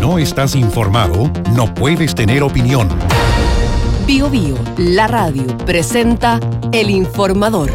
no estás informado, no puedes tener opinión. Bío Bío, la radio, presenta El Informador.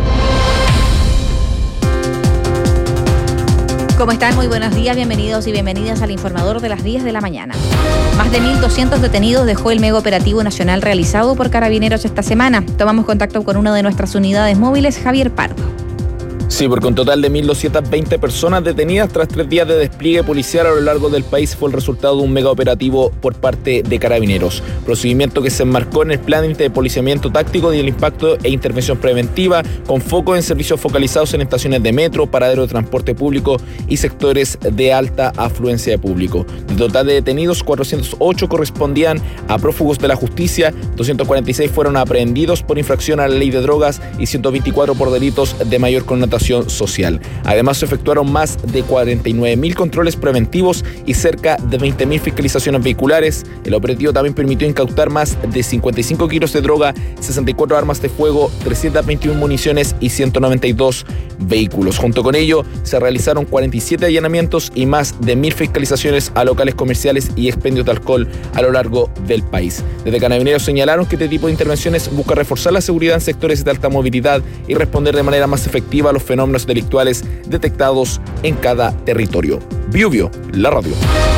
¿Cómo están? Muy buenos días, bienvenidos y bienvenidas al Informador de las 10 de la mañana. Más de 1.200 detenidos dejó el mega operativo nacional realizado por Carabineros esta semana. Tomamos contacto con una de nuestras unidades móviles, Javier Pardo. Sí, porque un total de 1.220 personas detenidas tras 3 días de despliegue policial a lo largo del país fue el resultado de un mega operativo por parte de Carabineros. Procedimiento que se enmarcó en el plan de policiamiento táctico y el impacto e intervención preventiva, con foco en servicios focalizados en estaciones de metro, paraderos de transporte público y sectores de alta afluencia de público. Del total de detenidos, 408 correspondían a prófugos de la justicia, 246 fueron aprehendidos por infracción a la ley de drogas y 124 por delitos de mayor connotación social. Además, se efectuaron más de 49.000 controles preventivos y cerca de 20.000 fiscalizaciones vehiculares. El operativo también permitió incautar más de 55 kilos de droga, 64 armas de fuego, 321 municiones y 192 vehículos. Junto con ello, se realizaron 47 allanamientos y más de 1.000 fiscalizaciones a locales comerciales y expendios de alcohol a lo largo del país. Desde Carabineros señalaron que este tipo de intervenciones busca reforzar la seguridad en sectores de alta movilidad y responder de manera más efectiva a los fenómenos delictuales detectados en cada territorio. Bío Bío, la radio.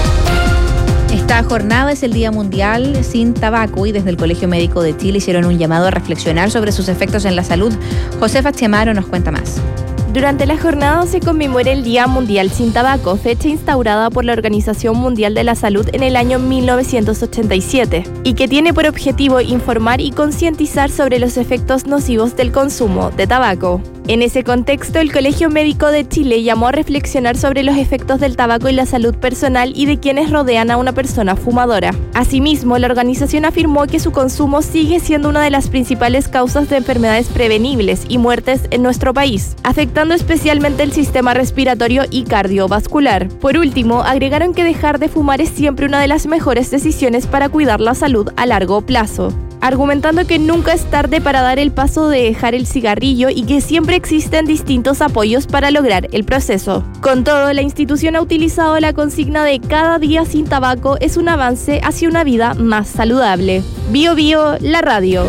Esta jornada es el Día Mundial sin Tabaco y desde el Colegio Médico de Chile hicieron un llamado a reflexionar sobre sus efectos en la salud. Josefa Chamaro nos cuenta más. Durante la jornada se conmemora el Día Mundial sin Tabaco, fecha instaurada por la Organización Mundial de la Salud en el año 1987 y que tiene por objetivo informar y concientizar sobre los efectos nocivos del consumo de tabaco. En ese contexto, el Colegio Médico de Chile llamó a reflexionar sobre los efectos del tabaco en la salud personal y de quienes rodean a una persona fumadora. Asimismo, la organización afirmó que su consumo sigue siendo una de las principales causas de enfermedades prevenibles y muertes en nuestro país, afectando especialmente el sistema respiratorio y cardiovascular. Por último, agregaron que dejar de fumar es siempre una de las mejores decisiones para cuidar la salud a largo plazo, argumentando que nunca es tarde para dar el paso de dejar el cigarrillo y que siempre existen distintos apoyos para lograr el proceso. Con todo, la institución ha utilizado la consigna de cada día sin tabaco es un avance hacia una vida más saludable. Bío Bío, la radio.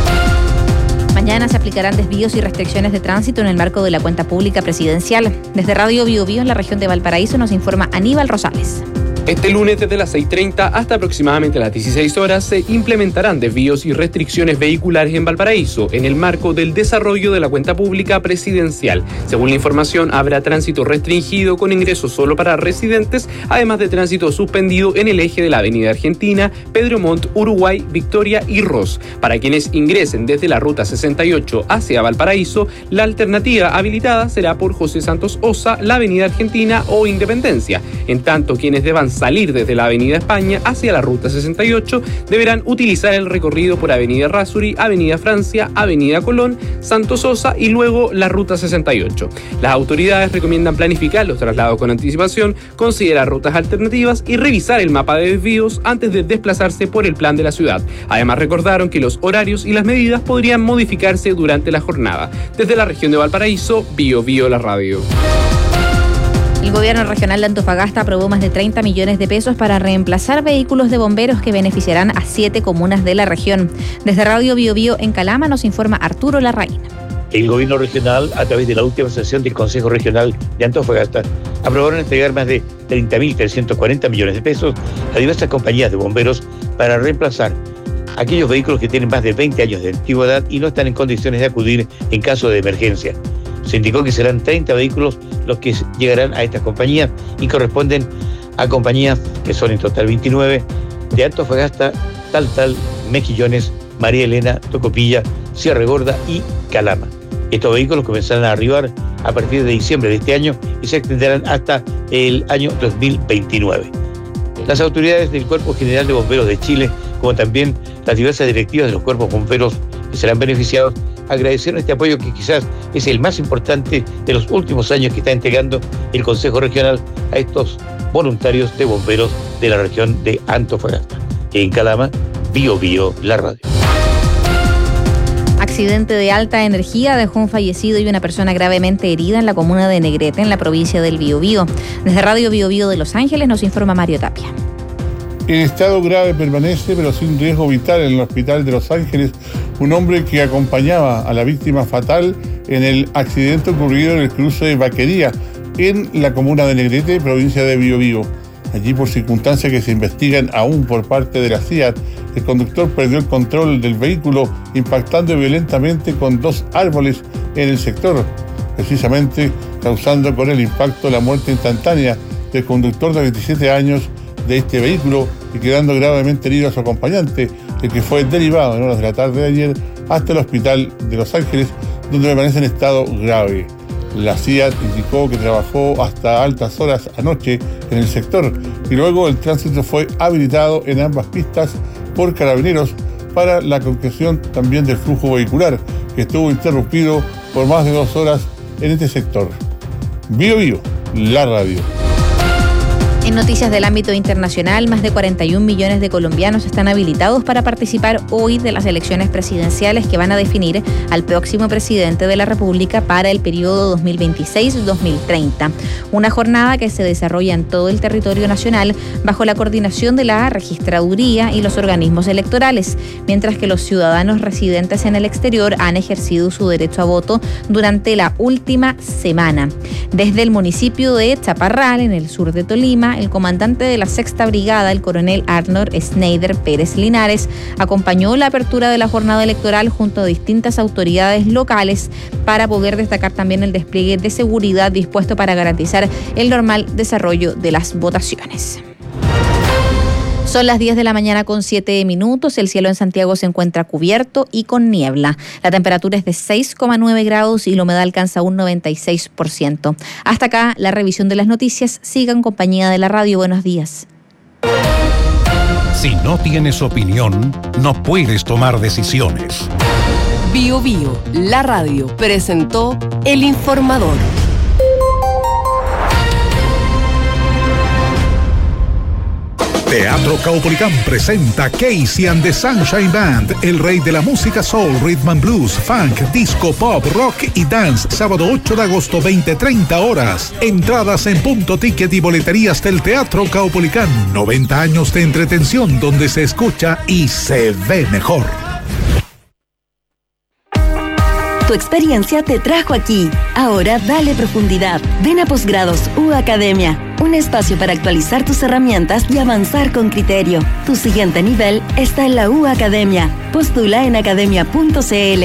Mañana se aplicarán desvíos y restricciones de tránsito en el marco de la cuenta pública presidencial. Desde Radio Bío Bío en la región de Valparaíso nos informa Aníbal Rosales. Este lunes desde las 6:30 hasta aproximadamente las 16 horas se implementarán desvíos y restricciones vehiculares en Valparaíso en el marco del desarrollo de la cuenta pública presidencial. Según la información, habrá tránsito restringido con ingreso solo para residentes, además de tránsito suspendido en el eje de la Avenida Argentina, Pedro Montt, Uruguay, Victoria y Ross. Para quienes ingresen desde la ruta 68 hacia Valparaíso, la alternativa habilitada será por José Santos Osa, la Avenida Argentina o Independencia. En tanto, quienes deban salir desde la Avenida España hacia la Ruta 68 deberán utilizar el recorrido por Avenida Errázuriz, Avenida Francia, Avenida Colón, Santos Sosa y luego la Ruta 68. Las autoridades recomiendan planificar los traslados con anticipación, considerar rutas alternativas y revisar el mapa de desvíos antes de desplazarse por el plan de la ciudad. Además, recordaron que los horarios y las medidas podrían modificarse durante la jornada. Desde la región de Valparaíso, Bío Bío, la radio. El gobierno regional de Antofagasta aprobó más de 30 millones de pesos para reemplazar vehículos de bomberos que beneficiarán a 7 comunas de la región. Desde Radio Bío Bío en Calama nos informa Arturo Larraín. El gobierno regional, a través de la última sesión del Consejo Regional de Antofagasta, aprobaron entregar más de 30.340 millones de pesos a diversas compañías de bomberos para reemplazar aquellos vehículos que tienen más de 20 años de antigüedad y no están en condiciones de acudir en caso de emergencia. Se indicó que serán 30 vehículos los que llegarán a estas compañías y corresponden a compañías que son en total 29 de Antofagasta, Taltal, Mejillones, María Elena, Tocopilla, Sierra Gorda y Calama. Estos vehículos comenzarán a arribar a partir de diciembre de este año y se extenderán hasta el año 2029. Las autoridades del Cuerpo General de Bomberos de Chile, como también las diversas directivas de los cuerpos bomberos que serán beneficiados, agradecieron este apoyo que quizás es el más importante de los últimos años que está entregando el Consejo Regional a estos voluntarios de bomberos de la región de Antofagasta. En Calama, Bío Bío, la radio. Accidente de alta energía dejó un fallecido y una persona gravemente herida en la comuna de Negrete, en la provincia del Biobío. Desde Radio Biobío de Los Ángeles nos informa Mario Tapia. En estado grave permanece, pero sin riesgo vital, en el hospital de Los Ángeles, un hombre que acompañaba a la víctima fatal en el accidente ocurrido en el cruce de Vaquería, en la comuna de Negrete, provincia de Biobío. Allí, por circunstancias que se investigan aún por parte de la CIAT, el conductor perdió el control del vehículo, impactando violentamente con 2 árboles en el sector, precisamente causando con el impacto la muerte instantánea del conductor de 27 años de este vehículo y quedando gravemente herido a su acompañante, el que fue derivado en horas de la tarde de ayer hasta el hospital de Los Ángeles, donde permanece en estado grave. La CIAT indicó que trabajó hasta altas horas anoche en el sector y luego el tránsito fue habilitado en ambas pistas por carabineros para la concreción también del flujo vehicular, que estuvo interrumpido por más de 2 horas en este sector. Biobío, la radio. En noticias del ámbito internacional, más de 41 millones de colombianos están habilitados para participar hoy de las elecciones presidenciales que van a definir al próximo presidente de la República para el periodo 2026-2030. Una jornada que se desarrolla en todo el territorio nacional bajo la coordinación de la Registraduría y los organismos electorales, mientras que los ciudadanos residentes en el exterior han ejercido su derecho a voto durante la última semana. Desde el municipio de Chaparral, en el sur de Tolima, el comandante de la 6ª Brigada, el coronel Arnold Schneider Pérez Linares, acompañó la apertura de la jornada electoral junto a distintas autoridades locales para poder destacar también el despliegue de seguridad dispuesto para garantizar el normal desarrollo de las votaciones. Son las 10 de la mañana con 7 minutos. El cielo en Santiago se encuentra cubierto y con niebla. La temperatura es de 6,9 grados y la humedad alcanza un 96%. Hasta acá la revisión de las noticias. Siga en compañía de la radio. Buenos días. Si no tienes opinión, no puedes tomar decisiones. Biobío, la radio, presentó El Informador. Teatro Caupolicán presenta Casey and the Sunshine Band, el rey de la música soul, rhythm and blues, funk, disco, pop, rock y dance, sábado 8 de agosto, 20:30 horas. Entradas en Punto Ticket y boleterías del Teatro Caupolicán. 90 años de entretención donde se escucha y se ve mejor. Tu experiencia te trajo aquí. Ahora dale profundidad. Ven a Posgrados U Academia, un espacio para actualizar tus herramientas y avanzar con criterio. Tu siguiente nivel está en la U Academia. Postula en academia.cl.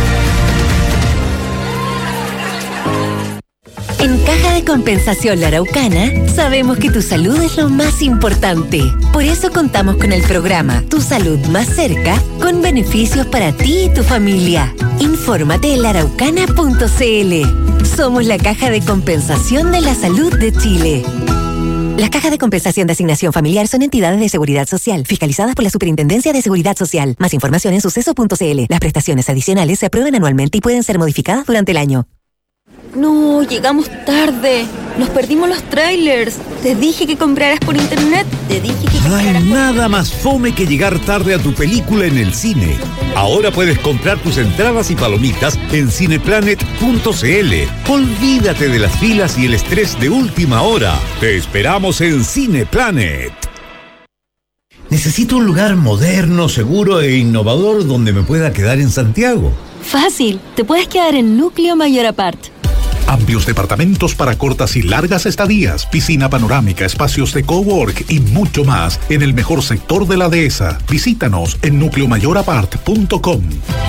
En Caja de Compensación La Araucana, sabemos que tu salud es lo más importante. Por eso contamos con el programa Tu Salud Más Cerca, con beneficios para ti y tu familia. Infórmate en laaraucana.cl. Somos la Caja de Compensación de la Salud de Chile. Las cajas de compensación de asignación familiar son entidades de seguridad social, fiscalizadas por la Superintendencia de Seguridad Social. Más información en suceso.cl. Las prestaciones adicionales se aprueban anualmente y pueden ser modificadas durante el año. No, llegamos tarde. Nos perdimos los trailers. Te dije que compraras por internet. No hay nada más fome que llegar tarde a tu película en el cine. Ahora puedes comprar tus entradas y palomitas en cineplanet.cl. Olvídate de las filas y el estrés de última hora. Te esperamos en Cineplanet. Necesito un lugar moderno, seguro e innovador donde me pueda quedar en Santiago. Fácil. Te puedes quedar en Núcleo Mayor Apart. Amplios departamentos para cortas y largas estadías, piscina panorámica, espacios de cowork y mucho más en el mejor sector de la dehesa. Visítanos en nucleomayorapart.com.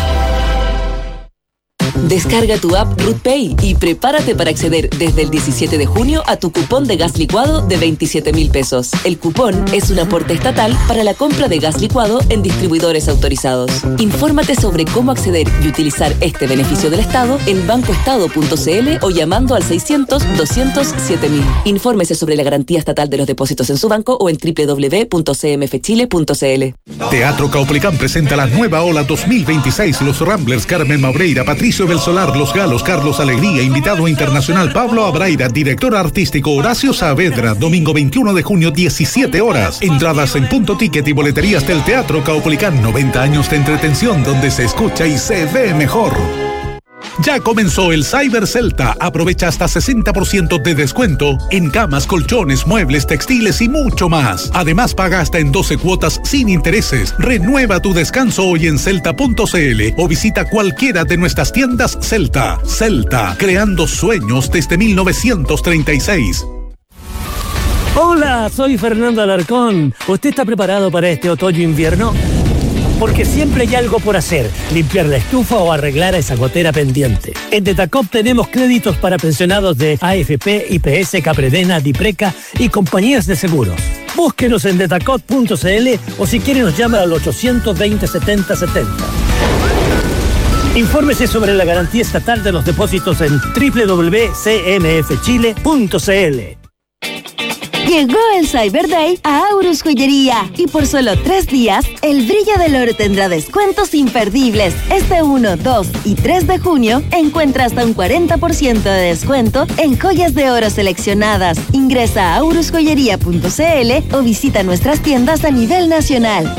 Descarga tu app RootPay y prepárate para acceder desde el 17 de junio a tu cupón de gas licuado de 27.000 pesos. El cupón es un aporte estatal para la compra de gas licuado en distribuidores autorizados. Infórmate sobre cómo acceder y utilizar este beneficio del Estado en bancoestado.cl o llamando al 600-200-7000. Infórmese sobre la garantía estatal de los depósitos en su banco o en www.cmfchile.cl. Teatro Caupolicán presenta la nueva ola 2026. Los Ramblers, Carmen Mabreira, Patricio del Solar, Los Galos, Carlos Alegría, invitado internacional Pablo Abraida, director artístico Horacio Saavedra, domingo 21 de junio, 17 horas. Entradas en Punto Ticket y boleterías del Teatro Caupolicán. 90 años de entretención donde se escucha y se ve mejor. Ya comenzó el Cyber Celta. Aprovecha hasta 60% de descuento en camas, colchones, muebles, textiles y mucho más. Además, paga hasta en 12 cuotas sin intereses. Renueva tu descanso hoy en celta.cl o visita cualquiera de nuestras tiendas Celta. Celta, creando sueños desde 1936. Hola, soy Fernando Alarcón. ¿Usted está preparado para este otoño-invierno? Porque siempre hay algo por hacer, limpiar la estufa o arreglar a esa gotera pendiente. En Detacop tenemos créditos para pensionados de AFP, IPS, Capredena, Dipreca y compañías de seguros. Búsquenos en detacop.cl o si quiere nos llama al 820-7070. Infórmese sobre la garantía estatal de los depósitos en www.cmfchile.cl. Llegó el Cyber Day a Aurus Joyería y por solo 3 días, el brillo del oro tendrá descuentos imperdibles. Este 1, 2 y 3 de junio encuentra hasta un 40% de descuento en joyas de oro seleccionadas. Ingresa a aurusjoyería.cl o visita nuestras tiendas a nivel nacional.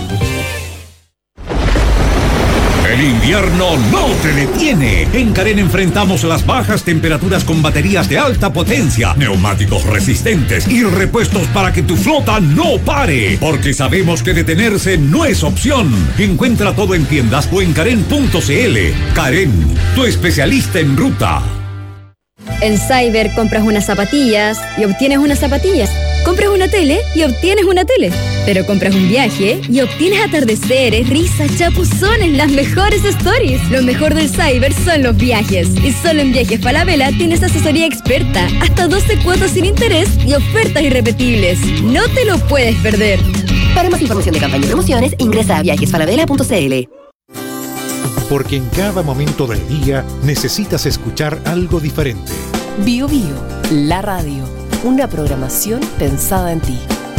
El invierno no te detiene. En Karen enfrentamos las bajas temperaturas con baterías de alta potencia, neumáticos resistentes y repuestos para que tu flota no pare. Porque sabemos que detenerse no es opción. Encuentra todo en tiendas o en karen.cl. Karen, tu especialista en ruta. En Cyber compras unas zapatillas y obtienes unas zapatillas. Compras una tele y obtienes una tele. Pero compras un viaje y obtienes atardeceres, risas, chapuzones, las mejores stories. Lo mejor del Cyber son los viajes. Y solo en Viajes Falabella tienes asesoría experta, hasta 12 cuotas sin interés y ofertas irrepetibles. No te lo puedes perder. Para más información de campaña y promociones, ingresa a viajesfalabella.cl. Porque en cada momento del día necesitas escuchar algo diferente. Bio Bio, la radio. Una programación pensada en ti.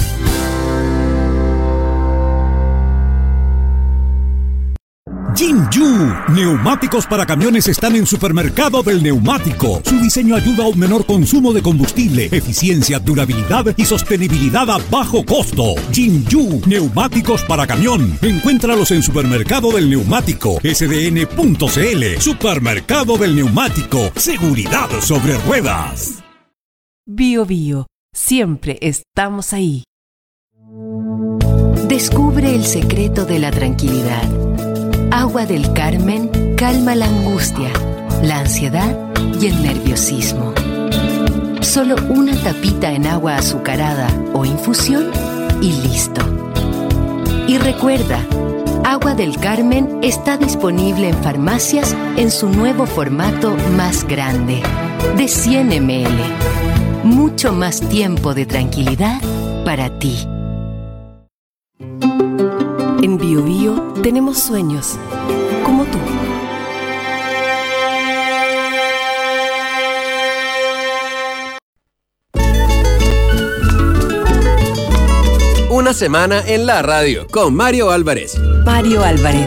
Jinju, neumáticos para camiones están en Supermercado del Neumático. Su diseño ayuda a un menor consumo de combustible, eficiencia, durabilidad y sostenibilidad a bajo costo. Jinju, neumáticos para camión. Encuéntralos en Supermercado del Neumático, sdn.cl. Supermercado del Neumático, seguridad sobre ruedas. Bio Bio, siempre estamos ahí. Descubre el secreto de la tranquilidad. Agua del Carmen calma la angustia, la ansiedad y el nerviosismo. Solo una tapita en agua azucarada o infusión y listo. Y recuerda, Agua del Carmen está disponible en farmacias en su nuevo formato más grande, de 100 ml. Mucho más tiempo de tranquilidad para ti. En Bio Bio tenemos sueños, como tú. Una semana en la radio con Mario Álvarez. Mario Álvarez.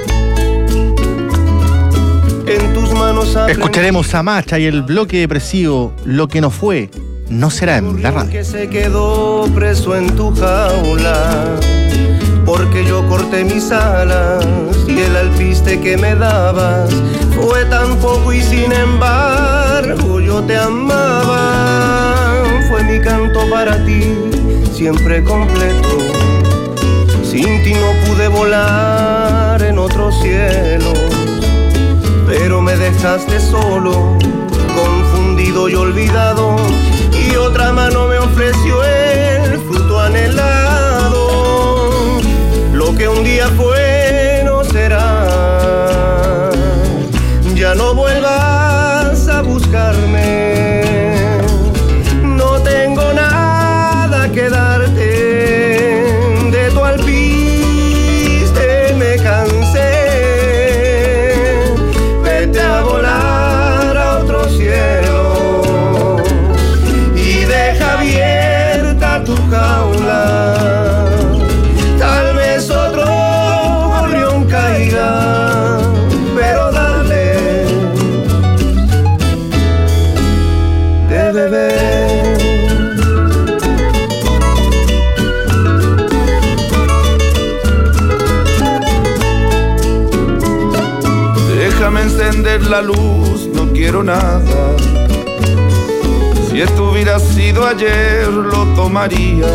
En tus manos escucharemos a Macha y el bloque depresivo Lo que no fue, no será en la radio. Que se quedó preso en tu jaula, porque yo corté mis alas y el alpiste que me dabas fue tan poco y sin embargo yo te amaba. Fue mi canto para ti, siempre completo. Sin ti no pude volar en otros cielos, pero me dejaste solo, confundido y olvidado, y otra mano me ofreció el fruto anhelado. Lo que un día fue no será. Ya no vuelvas a buscarme. No tengo nada que darte. De tu alpiste me cansé. Vete a volar a otro cielo y deja abierta tu jaula. Pero dale de beber. Déjame encender la luz quiero nada. Si esto hubiera sido ayer, lo tomaría.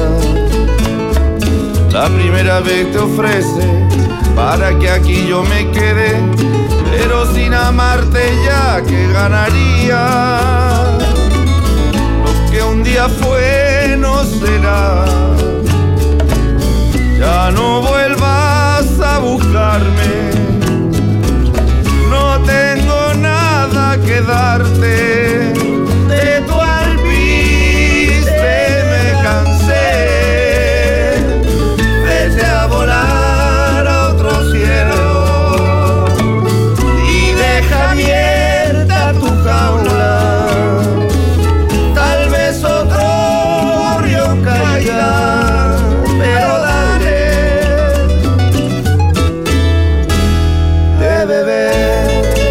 La primera vez te ofrece para que aquí yo me quede, pero sin amarte ya que ganaría. Lo que un día fue no será. Ya no vuelvas a buscarme. No tengo nada que darte. De tu alpiste me cansé. Vete a volar a otro cielo y deja abierta tu jaula. Tal vez otro gorrión caiga, pero dale de beber.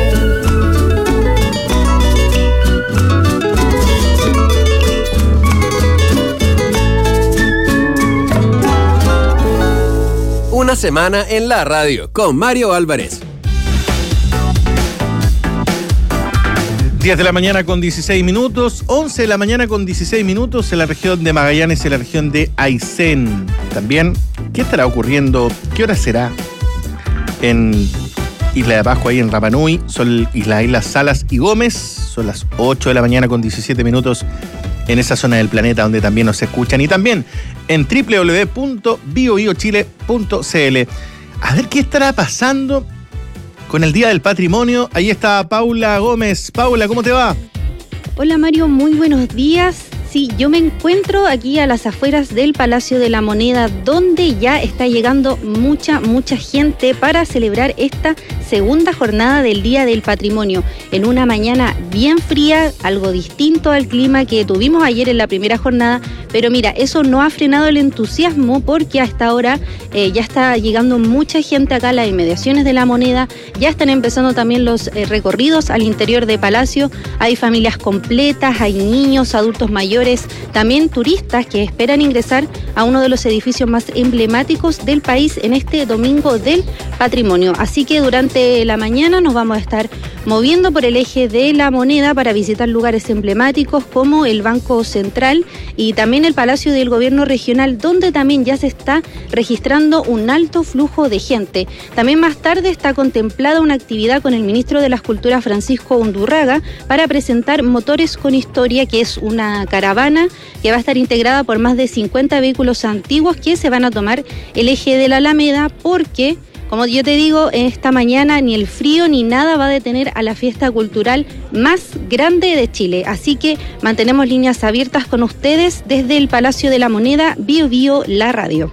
Una semana en la radio con Mario Álvarez. 10 de la mañana con 16 minutos, 11 de la mañana con 16 minutos en la región de Magallanes, en la región de Aysén. También, ¿qué estará ocurriendo? ¿Qué hora será? En Isla de Pascua, ahí en Rapa Nui, son las islas Salas y Gómez, son las 8 de la mañana con 17 minutos en esa zona del planeta donde también nos escuchan, y también en www.biobiochile.cl. A ver qué estará pasando con el Día del Patrimonio. Ahí está Paula Gómez. Paula, ¿cómo te va? Hola Mario, muy buenos días. Sí, yo me encuentro aquí a las afueras del Palacio de la Moneda, donde ya está llegando mucha gente para celebrar esta segunda jornada del Día del Patrimonio. En una mañana bien fría, algo distinto al clima que tuvimos ayer en la primera jornada, pero mira, eso no ha frenado el entusiasmo, porque hasta ahora ya está llegando mucha gente acá a las inmediaciones de la Moneda. Ya están empezando también los recorridos al interior de Palacio. Hay familias completas, hay niños, adultos mayores, también turistas que esperan ingresar a uno de los edificios más emblemáticos del país en este Domingo del Patrimonio. Así que durante la mañana nos vamos a estar moviendo por el eje de la Moneda para visitar lugares emblemáticos como el Banco Central y también el Palacio del Gobierno Regional, donde también ya se está registrando un alto flujo de gente. También más tarde está contemplada una actividad con el ministro de las Culturas, Francisco Undurraga, para presentar Motores con Historia, que es una caravana que va a estar integrada por más de 50 vehículos antiguos que se van a tomar el eje de la Alameda, porque, como yo te digo, esta mañana ni el frío ni nada va a detener a la fiesta cultural más grande de Chile. Así que mantenemos líneas abiertas con ustedes desde el Palacio de la Moneda, Bio Bio, la radio.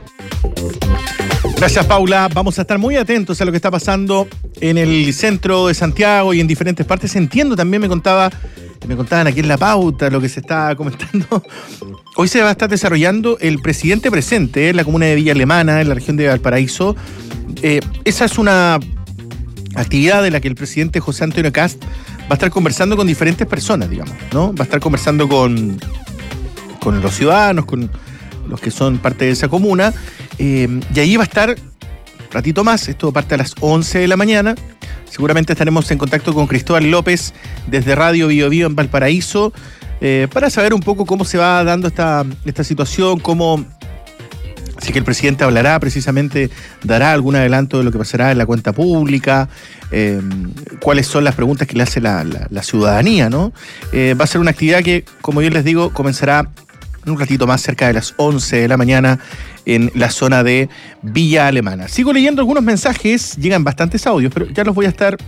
Gracias, Paula. Vamos a estar muy atentos a lo que está pasando en el centro de Santiago y en diferentes partes. Entiendo, también me contaban aquí en la pauta lo que se está comentando. Hoy se va a estar desarrollando el Presidente Presente en la comuna de Villa Alemana, en la región de Valparaíso. Esa es una actividad de la que el presidente José Antonio Kast va a estar conversando con diferentes personas, digamos, ¿no? Va a estar conversando con los ciudadanos, con los que son parte de esa comuna, y ahí va a estar un ratito más. Esto parte a las 11 de la mañana. Seguramente estaremos en contacto con Cristóbal López desde Radio Bio Bio en Valparaíso, para saber un poco cómo se va dando esta situación, cómo, si que el presidente hablará precisamente, dará algún adelanto de lo que pasará en la cuenta pública, cuáles son las preguntas que le hace la ciudadanía, ¿no? Va a ser una actividad que, como yo les digo, comenzará en un ratito más, cerca de las 11 de la mañana, en la zona de Villa Alemana. Sigo leyendo algunos mensajes, llegan bastantes audios, pero ya los voy a estar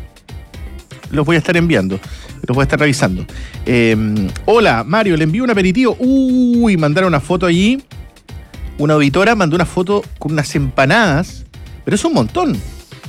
enviando, los voy a estar revisando. Hola, Mario, le envío un aperitivo. Mandaron una foto allí. Una auditora mandó una foto con unas empanadas, pero es un montón.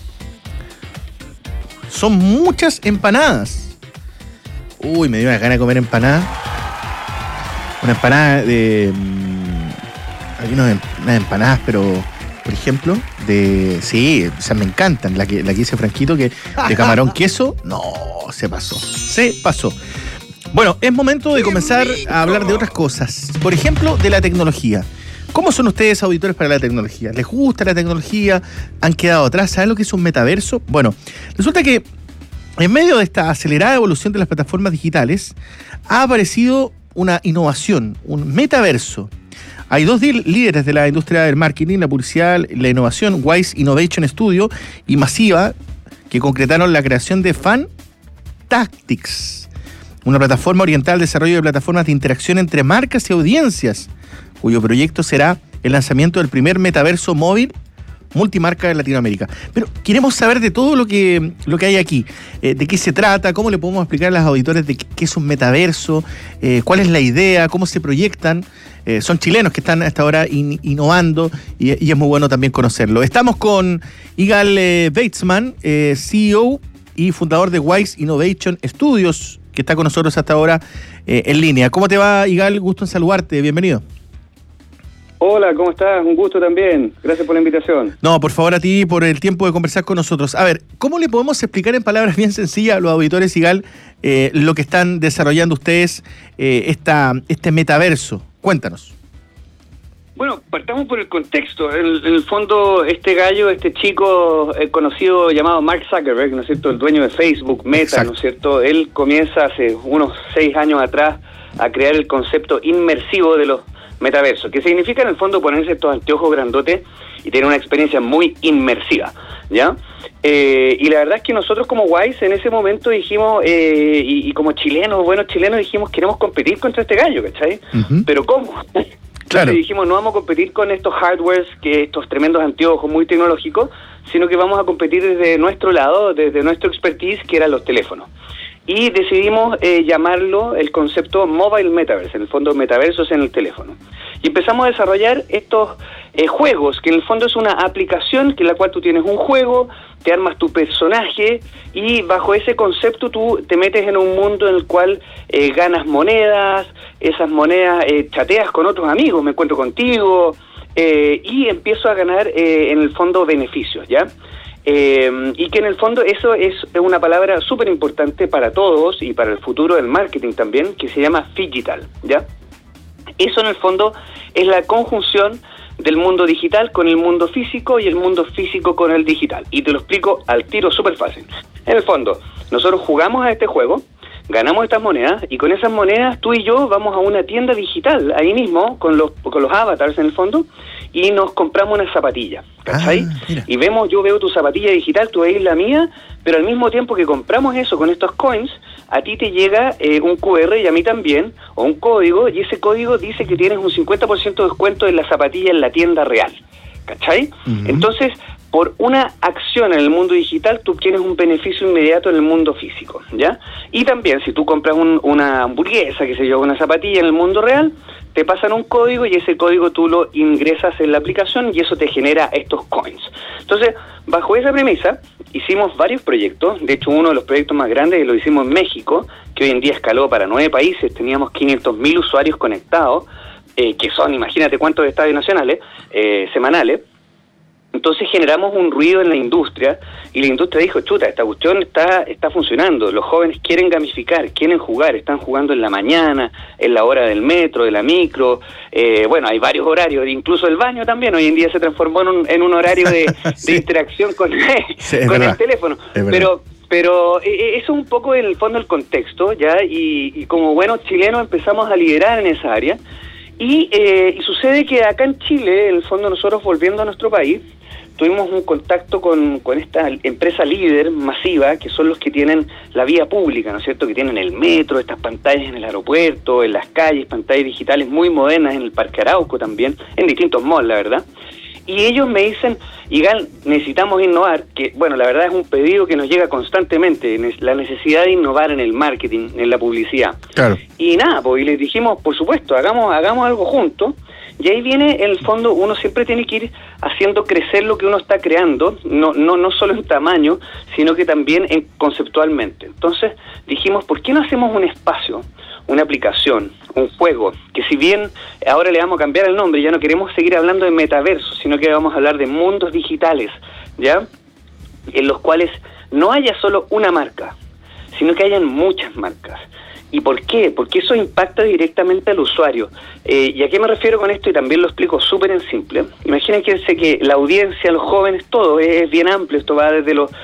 Son muchas empanadas. Me dio una gana de comer empanada. Una empanada de... Hay unas empanadas, pero, por ejemplo, esas me encantan. La que hice Franquito, que de camarón queso, no, se pasó. Bueno, es momento de comenzar a hablar de otras cosas. Por ejemplo, de la tecnología. ¿Cómo son ustedes, auditores, para la tecnología? ¿Les gusta la tecnología? ¿Han quedado atrás? ¿Saben lo que es un metaverso? Bueno, resulta que En medio de esta acelerada evolución de las plataformas digitales, ha aparecido una innovación, un metaverso. Hay dos líderes de la industria del marketing, la publicidad, la innovación, Wise Innovation Studio y Masiva, que concretaron la creación de Fantactics, una plataforma orientada al desarrollo de plataformas de interacción entre marcas y audiencias, cuyo proyecto será el lanzamiento del primer metaverso móvil multimarca de Latinoamérica. Pero queremos saber de todo lo que hay aquí, de qué se trata, cómo le podemos explicar a los auditores de qué es un metaverso, cuál es la idea, cómo se proyectan. Son chilenos que están hasta ahora innovando y es muy bueno también conocerlo. Estamos con Igal Weitzman, CEO y fundador de Wise Innovation Studios, que está con nosotros hasta ahora en línea. ¿Cómo te va, Igal? Gusto en saludarte. Bienvenido. Hola, ¿cómo estás? Un gusto también. Gracias por la invitación. No, por favor a ti, por el tiempo de conversar con nosotros. A ver, ¿cómo le podemos explicar en palabras bien sencillas a los auditores, Igal, lo que están desarrollando ustedes, este metaverso? Cuéntanos. Bueno, partamos por el contexto. En el fondo, este gallo, este chico conocido llamado Mark Zuckerberg, ¿no es cierto?, el dueño de Facebook, Meta, exacto, ¿no es cierto?, él comienza hace unos 6 años atrás a crear el concepto inmersivo de los metaversos, que significa en el fondo ponerse estos anteojos grandotes y tener una experiencia muy inmersiva, ¿ya? Y la verdad es que nosotros como Wise en ese momento dijimos, y como chilenos, buenos chilenos, dijimos, queremos competir contra este gallo, ¿cachai? Uh-huh. ¿Pero cómo? Claro. Entonces dijimos, no vamos a competir con estos hardwares, estos tremendos anteojos muy tecnológicos, sino que vamos a competir desde nuestro lado, desde nuestro expertise, que eran los teléfonos. Y decidimos llamarlo el concepto Mobile Metaverse, en el fondo metaversos en el teléfono. Y empezamos a desarrollar estos juegos, que en el fondo es una aplicación en la cual tú tienes un juego, te armas tu personaje y bajo ese concepto tú te metes en un mundo en el cual ganas monedas, esas monedas chateas con otros amigos, me encuentro contigo y empiezo a ganar en el fondo beneficios, ¿ya? Y que en el fondo eso es una palabra súper importante para todos y para el futuro del marketing también, que se llama phygital, ¿ya? Eso en el fondo es la conjunción del mundo digital con el mundo físico y el mundo físico con el digital. Y te lo explico al tiro súper fácil. En el fondo, nosotros jugamos a este juego, ganamos estas monedas y con esas monedas tú y yo vamos a una tienda digital ahí mismo con los avatars en el fondo y nos compramos una zapatilla, ¿cachai? Y yo veo tu zapatilla digital, tú veis la mía, pero al mismo tiempo que compramos eso con estos coins, a ti te llega un QR y a mí también, o un código, y ese código dice que tienes un 50% de descuento en la zapatilla en la tienda real, ¿cachai? Uh-huh. Entonces, por una acción en el mundo digital, tú tienes un beneficio inmediato en el mundo físico, ¿ya? Y también, si tú compras una hamburguesa, que se lleva una zapatilla en el mundo real, te pasan un código y ese código tú lo ingresas en la aplicación y eso te genera estos coins. Entonces, bajo esa premisa, hicimos varios proyectos. De hecho, uno de los proyectos más grandes lo hicimos en México, que hoy en día escaló para 9 países. Teníamos 500.000 usuarios conectados, que son, imagínate cuántos estadios nacionales, semanales. Entonces generamos un ruido en la industria y la industria dijo, chuta, esta cuestión está funcionando, los jóvenes quieren gamificar, quieren jugar, están jugando en la mañana, en la hora del metro, de la micro, bueno, hay varios horarios, incluso el baño también, hoy en día se transformó en un horario de interacción con el teléfono, pero eso es un poco en el fondo el contexto, ¿ya? Y como buenos chilenos empezamos a liderar en esa área y sucede que acá en Chile, en el fondo nosotros volviendo a nuestro país, tuvimos un contacto con esta empresa líder masiva, que son los que tienen la vía pública, ¿no es cierto?, que tienen el metro, estas pantallas en el aeropuerto, en las calles, pantallas digitales muy modernas en el Parque Arauco también, en distintos malls, la verdad. Y ellos me dicen, Igal, necesitamos innovar, que bueno, la verdad es un pedido que nos llega constantemente, la necesidad de innovar en el marketing, en la publicidad. Claro. Y nada, pues y les dijimos, por supuesto, hagamos algo juntos. Y ahí viene, en el fondo, uno siempre tiene que ir haciendo crecer lo que uno está creando, no solo en tamaño, sino que también conceptualmente. Entonces dijimos, ¿por qué no hacemos un espacio, una aplicación, un juego, que si bien ahora le vamos a cambiar el nombre, ya no queremos seguir hablando de metaverso, sino que vamos a hablar de mundos digitales, ¿ya? En los cuales no haya solo una marca, sino que hayan muchas marcas. ¿Y por qué? Porque eso impacta directamente al usuario. ¿Y a qué me refiero con esto? Y también lo explico súper en simple. Imagínense que la audiencia, los jóvenes, todo es bien amplio. Esto va desde los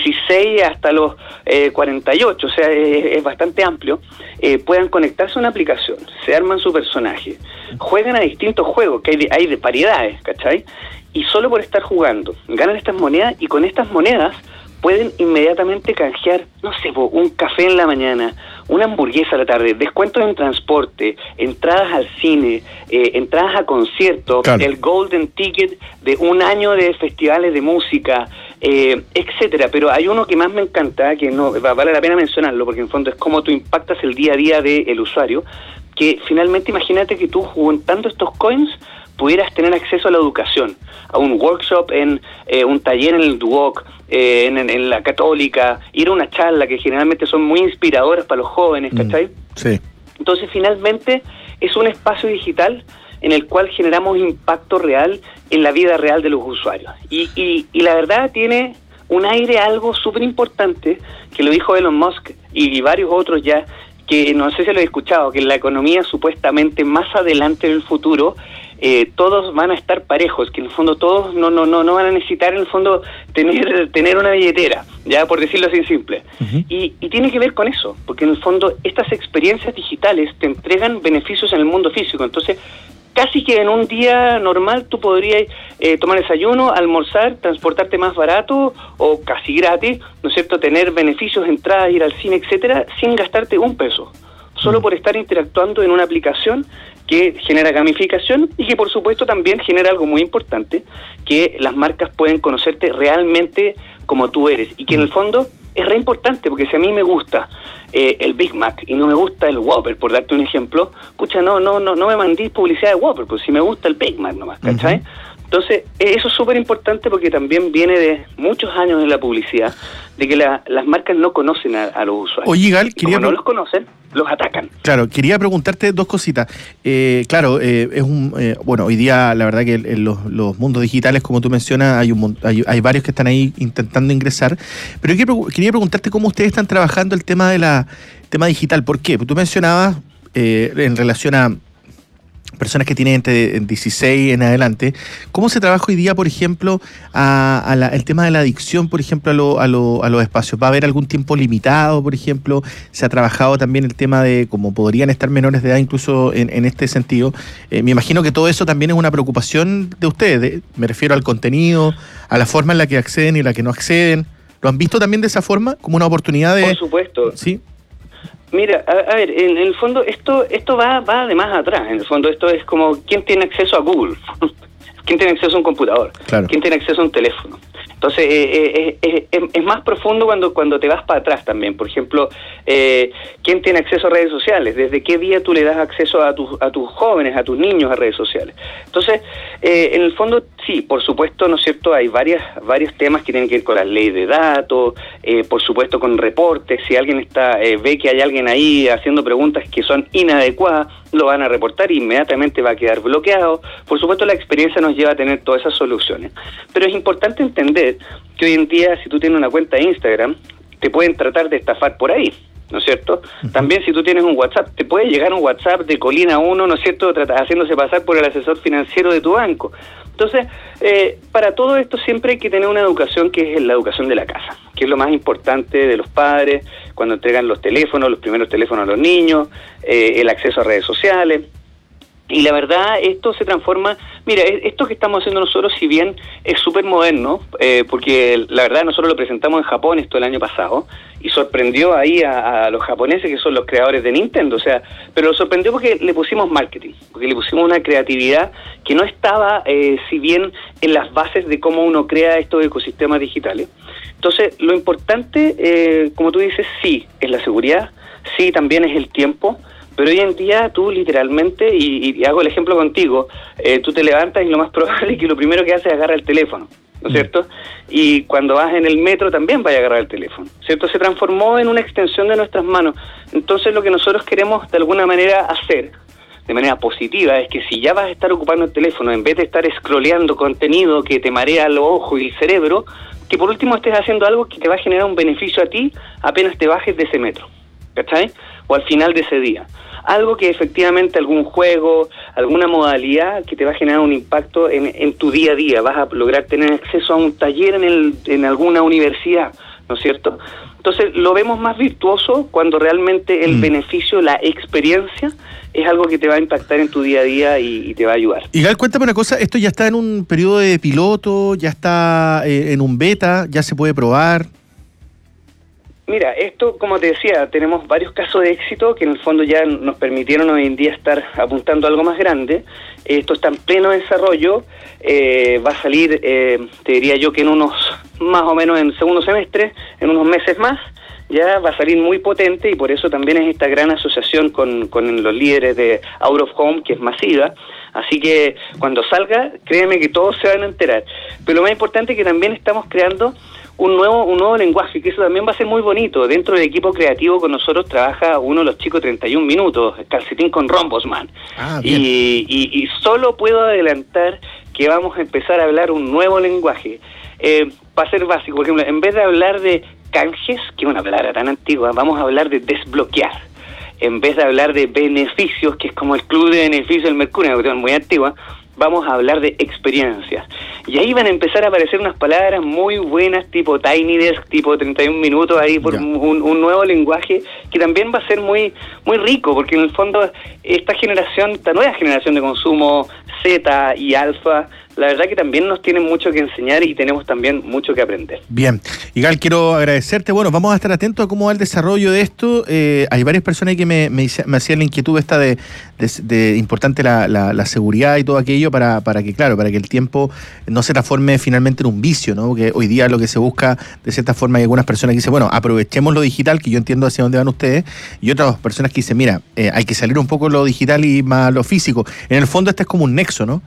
16 hasta los 48, o sea, es bastante amplio. Puedan conectarse a una aplicación, se arman su personaje, juegan a distintos juegos, que hay de variedades, ¿cachai? Y solo por estar jugando, ganan estas monedas y con estas monedas pueden inmediatamente canjear, no sé, un café en la mañana, una hamburguesa a la tarde, descuentos en transporte, entradas al cine, entradas a conciertos, claro, el Golden Ticket de un año de festivales de música, etcétera. Pero hay uno que más me encanta, que no vale la pena mencionarlo, porque en fondo es cómo tú impactas el día a día del usuario, que finalmente imagínate que tú juntando estos coins pudieras tener acceso a la educación, a un workshop, en un taller en el Duoc, en la Católica, ir a una charla que generalmente son muy inspiradoras para los jóvenes, ¿cachai? Sí. Entonces finalmente es un espacio digital en el cual generamos impacto real en la vida real de los usuarios. Y la verdad tiene un aire algo súper importante, que lo dijo Elon Musk y varios otros ya, que no sé si lo he escuchado, que en la economía supuestamente más adelante en el futuro todos van a estar parejos, que en el fondo todos no van a necesitar en el fondo tener una billetera, ya por decirlo así simple. Uh-huh. Y tiene que ver con eso, porque en el fondo estas experiencias digitales te entregan beneficios en el mundo físico. Entonces casi que en un día normal tú podrías tomar desayuno, almorzar, transportarte más barato o casi gratis, ¿no es cierto?, tener beneficios, entradas, ir al cine, etcétera, sin gastarte un peso, solo por estar interactuando en una aplicación que genera gamificación y que por supuesto también genera algo muy importante, que las marcas pueden conocerte realmente como tú eres, y que en el fondo es re importante, porque si a mí me gusta el Big Mac y no me gusta el Whopper, por darte un ejemplo, pucha, no me mandís publicidad de Whopper, pues si me gusta el Big Mac nomás, ¿cachai? Uh-huh. Entonces, eso es súper importante porque también viene de muchos años en la publicidad, de que las marcas no conocen a los usuarios. Oye, Gal, como no los conocen, los atacan. Claro, quería preguntarte dos cositas. Claro, bueno, hoy día la verdad que en los mundos digitales, como tú mencionas, hay varios que están ahí intentando ingresar, pero quería preguntarte cómo ustedes están trabajando el tema tema digital. ¿Por qué? Porque tú mencionabas en relación a personas que tienen entre 16 en adelante, ¿cómo se trabaja hoy día, por ejemplo, el tema de la adicción, por ejemplo, a los espacios? ¿Va a haber algún tiempo limitado, por ejemplo? ¿Se ha trabajado también el tema de cómo podrían estar menores de edad incluso en este sentido? Me imagino que todo eso también es una preocupación de ustedes, me refiero al contenido, a la forma en la que acceden y la que no acceden. ¿Lo han visto también de esa forma, como una oportunidad de...? Por supuesto. Sí. Mira, a ver, en el fondo esto va de más atrás. En el fondo esto es como quién tiene acceso a Google, quién tiene acceso a un computador, claro, quién tiene acceso a un teléfono. Entonces es más profundo cuando te vas para atrás también. Por ejemplo, ¿quién tiene acceso a redes sociales? ¿Desde qué día tú le das acceso a tus jóvenes, a tus niños a redes sociales? Entonces, en el fondo, sí, por supuesto, ¿no es cierto? Hay varios temas que tienen que ver con la ley de datos, por supuesto con reportes. Si alguien ve que hay alguien ahí haciendo preguntas que son inadecuadas, lo van a reportar y inmediatamente va a quedar bloqueado. Por supuesto, la experiencia nos lleva a tener todas esas soluciones. Pero es importante entender que hoy en día, si tú tienes una cuenta de Instagram, te pueden tratar de estafar por ahí, ¿no es cierto? Uh-huh. También si tú tienes un WhatsApp, te puede llegar un WhatsApp de Colina 1, ¿no es cierto?, haciéndose pasar por el asesor financiero de tu banco. Entonces, para todo esto siempre hay que tener una educación que es la educación de la casa, que es lo más importante de los padres, cuando entregan los primeros teléfonos a los niños, el acceso a redes sociales. Y la verdad, esto se transforma... Mira, esto que estamos haciendo nosotros, si bien es súper moderno, porque la verdad nosotros lo presentamos en Japón esto el año pasado, y sorprendió ahí a los japoneses, que son los creadores de Nintendo, o sea, pero lo sorprendió porque le pusimos marketing, porque le pusimos una creatividad que no estaba, si bien en las bases de cómo uno crea estos ecosistemas digitales. Entonces, lo importante, como tú dices, sí, es la seguridad, sí, también es el tiempo. Pero hoy en día tú literalmente, y hago el ejemplo contigo, tú te levantas y lo más probable es que lo primero que haces es agarrar el teléfono, ¿no es cierto? Y cuando vas en el metro también vas a agarrar el teléfono, ¿cierto? Se transformó en una extensión de nuestras manos. Entonces lo que nosotros queremos de alguna manera hacer, de manera positiva, es que si ya vas a estar ocupando el teléfono, en vez de estar scrolleando contenido que te marea los ojos y el cerebro, que por último estés haciendo algo que te va a generar un beneficio a ti apenas te bajes de ese metro. ¿cachai? O al final de ese día. Algo que efectivamente algún juego, alguna modalidad que te va a generar un impacto en tu día a día. Vas a lograr tener acceso a un taller en alguna universidad, ¿no es cierto? Entonces lo vemos más virtuoso cuando realmente el beneficio, la experiencia, es algo que te va a impactar en tu día a día y te va a ayudar. Y Gal, cuéntame una cosa, ¿esto ya está en un periodo de piloto, ya está en un beta, ya se puede probar? Mira, esto, como te decía, tenemos varios casos de éxito que en el fondo ya nos permitieron hoy en día estar apuntando a algo más grande. Esto está en pleno desarrollo, va a salir, te diría yo que en unos, más o menos en segundo semestre, en unos meses más, ya va a salir muy potente y por eso también es esta gran asociación con los líderes de Out of Home, que es masiva. Así que cuando salga, créeme que todos se van a enterar. Pero lo más importante es que también estamos creando un nuevo lenguaje, que eso también va a ser muy bonito. Dentro del equipo creativo con nosotros trabaja uno de los chicos 31 minutos, Calcetín con Rombos, man. Y solo puedo adelantar que vamos a empezar a hablar un nuevo lenguaje. Va a ser básico, por ejemplo, en vez de hablar de canjes, que es una palabra tan antigua, vamos a hablar de desbloquear. En vez de hablar de beneficios, que es como el club de beneficios del Mercurio, una cuestión muy antigua, vamos a hablar de experiencias. Y ahí van a empezar a aparecer unas palabras muy buenas, tipo Tiny Desk, tipo 31 minutos, ahí por un nuevo lenguaje que también va a ser muy rico, porque en el fondo esta nueva generación de consumo Z y Alfa, la verdad que también nos tienen mucho que enseñar y tenemos también mucho que aprender. Bien, y Gal, quiero agradecerte. Bueno, vamos a estar atentos a cómo va el desarrollo de esto. Hay varias personas que me hacían la inquietud esta de importante la seguridad y todo aquello para que el tiempo no se transforme finalmente en un vicio, ¿no? Porque hoy día lo que se busca, de cierta forma, hay algunas personas que dicen, bueno, aprovechemos lo digital, que yo entiendo hacia dónde van ustedes, y otras personas que dicen, mira, hay que salir un poco lo digital y más lo físico. En el fondo este es como un nexo, ¿no?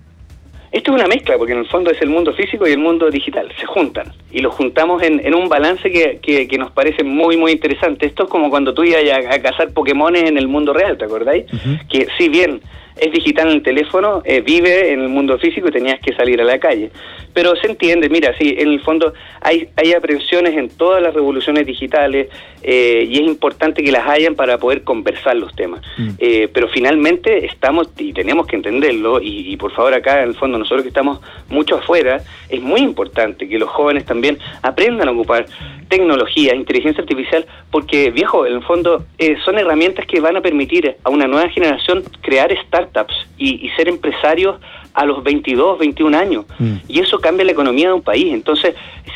Esto es una mezcla, porque en el fondo es el mundo físico y el mundo digital, se juntan, y los juntamos en un balance que nos parece muy, muy interesante. Esto es como cuando tú ibas a cazar Pokémones en el mundo real, ¿te acordáis? Que si bien es digital en el teléfono, vive en el mundo físico y tenías que salir a la calle. Pero se entiende, mira, sí, en el fondo hay aprensiones en todas las revoluciones digitales y es importante que las hayan para poder conversar los temas. Pero finalmente estamos, y tenemos que entenderlo, y por favor acá en el fondo nosotros que estamos mucho afuera, es muy importante que los jóvenes también aprendan a ocupar tecnología, inteligencia artificial, porque, viejo, en el fondo son herramientas que van a permitir a una nueva generación crear startups y ser empresarios a los 22, 21 años. Y eso cambia la economía de un país. Entonces,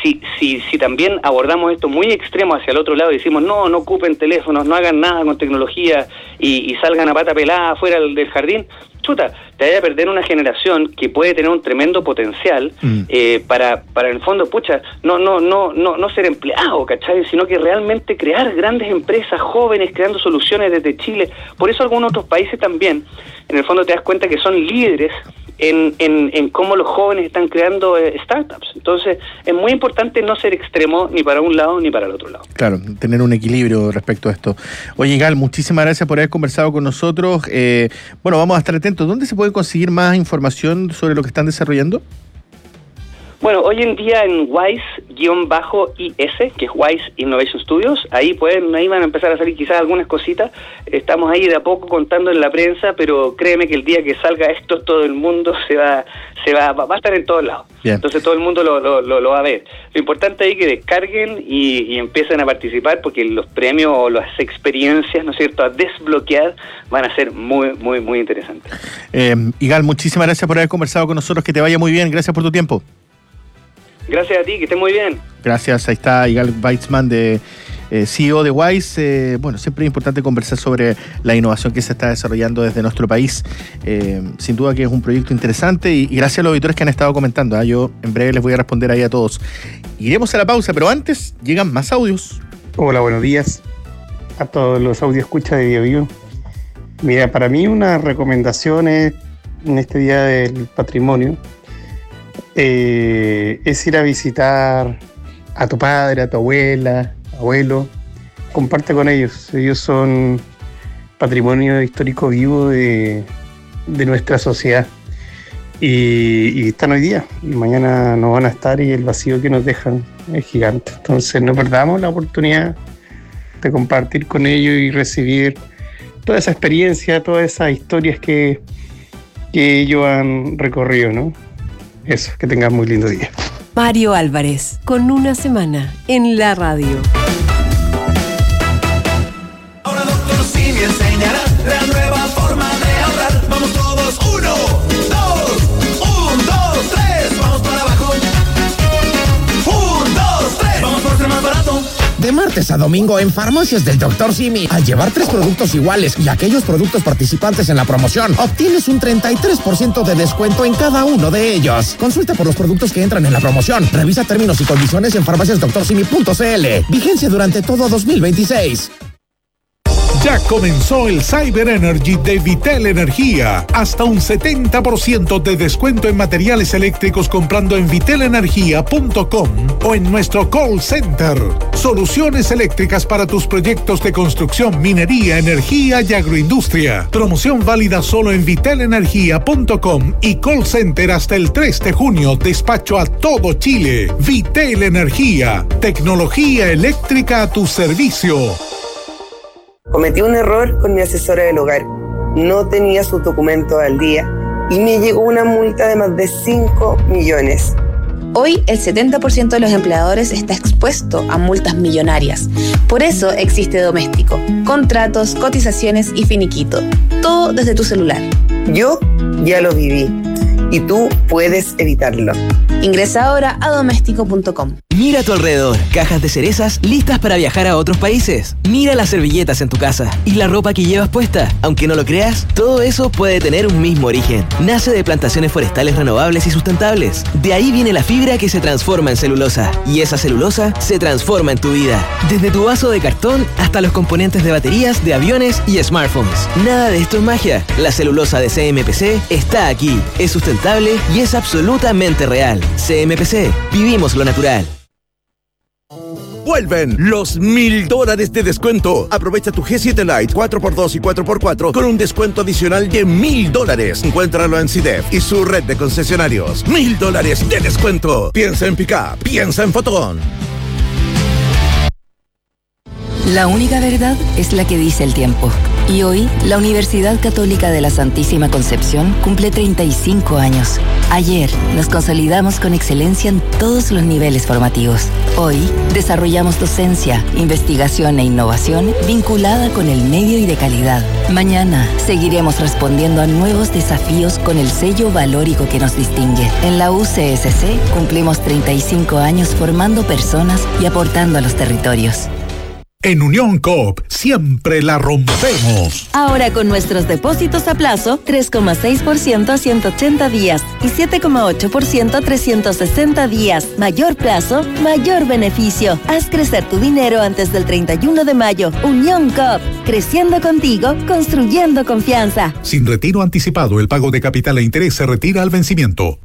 si también abordamos esto muy extremo hacia el otro lado y decimos, no ocupen teléfonos, no hagan nada con tecnología y salgan a pata pelada afuera del jardín, chuta, te vaya a perder una generación que puede tener un tremendo potencial para en el fondo, no ser empleado, ¿cachai? Sino que realmente crear grandes empresas jóvenes, creando soluciones desde Chile. Por eso algunos otros países también, en el fondo te das cuenta que son líderes en cómo los jóvenes están creando startups. Entonces es muy importante no ser extremo ni para un lado ni para el otro lado. Claro, tener un equilibrio respecto a esto. Oye, Gal, muchísimas gracias por haber conversado con nosotros. Bueno, vamos a estar atentos. ¿Dónde se puede conseguir más información sobre lo que están desarrollando? Bueno, hoy en día en WISE-IS, que es WISE Innovation Studios, ahí van a empezar a salir quizás algunas cositas. Estamos ahí de a poco contando en la prensa, pero créeme que el día que salga esto, todo el mundo va a estar en todos lados. Bien. Entonces todo el mundo lo va a ver. Lo importante es que descarguen y empiecen a participar, porque los premios o las experiencias, ¿no es cierto?, a desbloquear van a ser muy, muy, muy interesantes. Igal, muchísimas gracias por haber conversado con nosotros. Que te vaya muy bien. Gracias por tu tiempo. Gracias a ti, que estés muy bien. Gracias, ahí está Igal Weitzman, de CEO de WISE. Bueno, siempre es importante conversar sobre la innovación que se está desarrollando desde nuestro país. Sin duda que es un proyecto interesante y gracias a los auditores que han estado comentando. Yo en breve les voy a responder ahí a todos. Iremos a la pausa, pero antes llegan más audios. Hola, buenos días a todos los audios escucha de BioBio. Mira, para mí una recomendación es, en este Día del Patrimonio, es ir a visitar a tu padre, a tu abuela, abuelo. Comparte con ellos. Ellos son patrimonio histórico vivo de nuestra sociedad y están hoy día y mañana no van a estar, y el vacío que nos dejan es gigante. Entonces no perdamos la oportunidad de compartir con ellos y recibir toda esa experiencia, todas esas historias que ellos han recorrido, ¿no? Eso, que tengan muy lindo día. Mario Álvarez, con una semana en la radio. Ahora Dr. Simi enseñará la nueva forma de ahorrar. Vamos todos, 1, 2, 3, vamos para abajo. 1, 2, 3, vamos por ser más barato. De martes a domingo en Farmacias del Dr. Simi, al llevar 3 productos iguales y aquellos productos participantes en la promoción, obtienes un 33% de descuento en cada uno de ellos. Consulta por los productos que entran en la promoción. Revisa términos y condiciones en farmaciasdoctorsimi.cl. Vigencia durante todo 2026. Ya comenzó el Cyber Energy de Vitel Energía. Hasta un 70% de descuento en materiales eléctricos comprando en vitelenergia.com o en nuestro call center. Soluciones eléctricas para tus proyectos de construcción, minería, energía y agroindustria. Promoción válida solo en vitelenergia.com y call center hasta el 3 de junio. Despacho a todo Chile. Vitel Energía. Tecnología eléctrica a tu servicio. Cometí un error con mi asesora del hogar. No tenía sus documentos al día y me llegó una multa de más de 5 millones. Hoy el 70% de los empleadores está expuesto a multas millonarias. Por eso existe Doméstico. Contratos, cotizaciones y finiquito. Todo desde tu celular. Yo ya lo viví y tú puedes evitarlo. Ingresa ahora a doméstico.com. Mira a tu alrededor, cajas de cerezas listas para viajar a otros países. Mira las servilletas en tu casa y la ropa que llevas puesta. Aunque no lo creas, todo eso puede tener un mismo origen. Nace de plantaciones forestales renovables y sustentables. De ahí viene la fibra que se transforma en celulosa. Y esa celulosa se transforma en tu vida. Desde tu vaso de cartón hasta los componentes de baterías, de aviones y smartphones. Nada de esto es magia. La celulosa de CMPC está aquí. Es sustentable y es absolutamente real. CMPC. Vivimos lo natural. Vuelven los $1000 de descuento. Aprovecha tu G7 Lite 4x2 y 4x4 con un descuento adicional de $1000. Encuéntralo en CIDEF y su red de concesionarios. $1000 de descuento. Piensa en Pickup, piensa en Fotón. La única verdad es la que dice el tiempo. Y hoy, la Universidad Católica de la Santísima Concepción cumple 35 años. Ayer, nos consolidamos con excelencia en todos los niveles formativos. Hoy, desarrollamos docencia, investigación e innovación vinculada con el medio y de calidad. Mañana, seguiremos respondiendo a nuevos desafíos con el sello valórico que nos distingue. En la UCSC, cumplimos 35 años formando personas y aportando a los territorios. En Unión Coop siempre la rompemos. Ahora con nuestros depósitos a plazo, 3,6% a 180 días y 7,8% a 360 días. Mayor plazo, mayor beneficio. Haz crecer tu dinero antes del 31 de mayo. Unión Coop, creciendo contigo, construyendo confianza. Sin retiro anticipado, el pago de capital e interés se retira al vencimiento.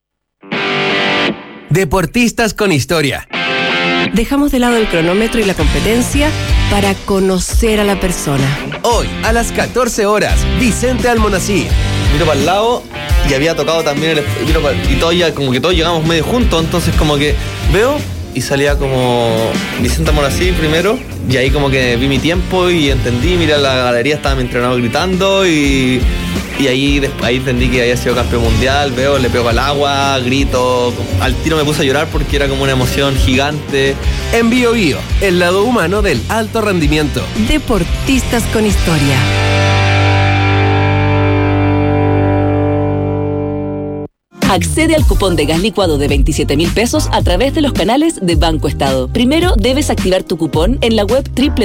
Deportistas con historia. Dejamos de lado el cronómetro y la competencia para conocer a la persona. Hoy, a las 14 horas, Vicente Almonacid. Miro para el lado y había tocado también y todo ya, como que todos llegamos medio juntos, entonces como que veo y salía como Vicente Almonacid primero y ahí como que vi mi tiempo y entendí, mira la galería estaba mi entrenador gritando y ahí entendí que había sido campeón mundial, le pego al agua, grito, al tiro me puse a llorar porque era como una emoción gigante. En Bio Bio, el lado humano del alto rendimiento. Deportistas con historia. Accede al cupón de gas licuado de 27.000 pesos a través de los canales de Banco Estado. Primero debes activar tu cupón en la web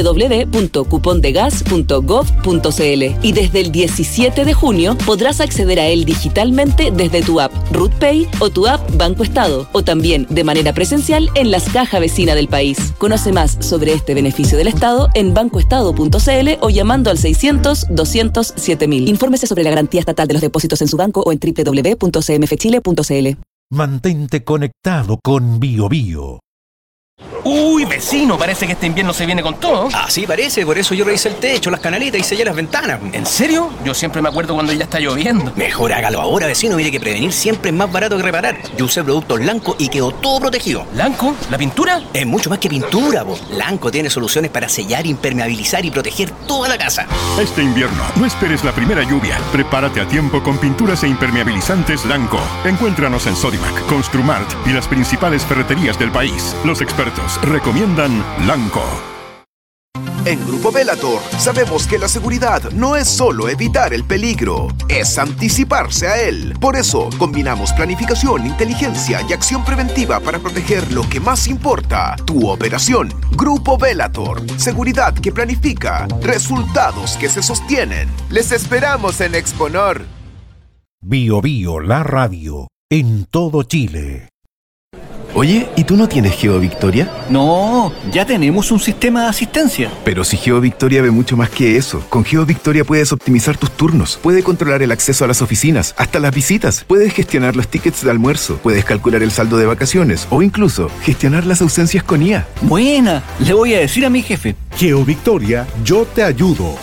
www.cupondegas.gov.cl y desde el 17 de junio podrás acceder a él digitalmente desde tu app RootPay o tu app Banco Estado o también de manera presencial en las cajas vecinas del país. Conoce más sobre este beneficio del Estado en bancoestado.cl o llamando al 600-200-7000. Infórmese sobre la garantía estatal de los depósitos en su banco o en www.cmfchile.cl. Mantente conectado con Bio Bio. Uy, vecino, parece que este invierno se viene con todo. Así parece, por eso yo revisé el techo, las canaletas y sellé las ventanas. ¿En serio? Yo siempre me acuerdo cuando ya está lloviendo. Mejor hágalo ahora, vecino. Mire que prevenir siempre es más barato que reparar. Yo usé productos Lanco y quedó todo protegido. ¿Lanco? ¿La pintura? Es mucho más que pintura, po. Lanco tiene soluciones para sellar, impermeabilizar y proteger toda la casa. Este invierno, no esperes la primera lluvia. Prepárate a tiempo con pinturas e impermeabilizantes Lanco. Encuéntranos en Sodimac, Construmart y las principales ferreterías del país. Los expertos recomiendan Lanco. En Grupo Bellator sabemos que la seguridad no es solo evitar el peligro, es anticiparse a él. Por eso combinamos planificación, inteligencia y acción preventiva para proteger lo que más importa, tu operación. Grupo Bellator, seguridad que planifica, resultados que se sostienen. Les esperamos en Exponor. Bio Bio, la radio, en todo Chile. Oye, ¿y tú no tienes GeoVictoria? No, ya tenemos un sistema de asistencia. Pero si GeoVictoria ve mucho más que eso. Con GeoVictoria puedes optimizar tus turnos, puedes controlar el acceso a las oficinas, hasta las visitas, puedes gestionar los tickets de almuerzo, puedes calcular el saldo de vacaciones o incluso gestionar las ausencias con IA. Buena, le voy a decir a mi jefe. GeoVictoria, yo te ayudo.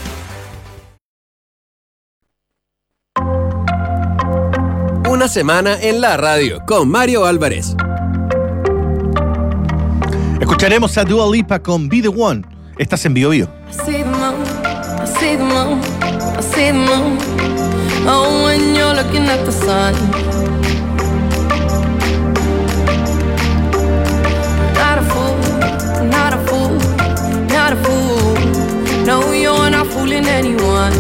Una semana en la radio con Mario Álvarez. Escucharemos a Dua Lipa con Be The One. Estás en Bio Bio. I see the moon, I see the moon, I see the moon. Oh, when you're looking at the sun. Not a fool, not a fool, not a fool. No, you're not fooling anyone.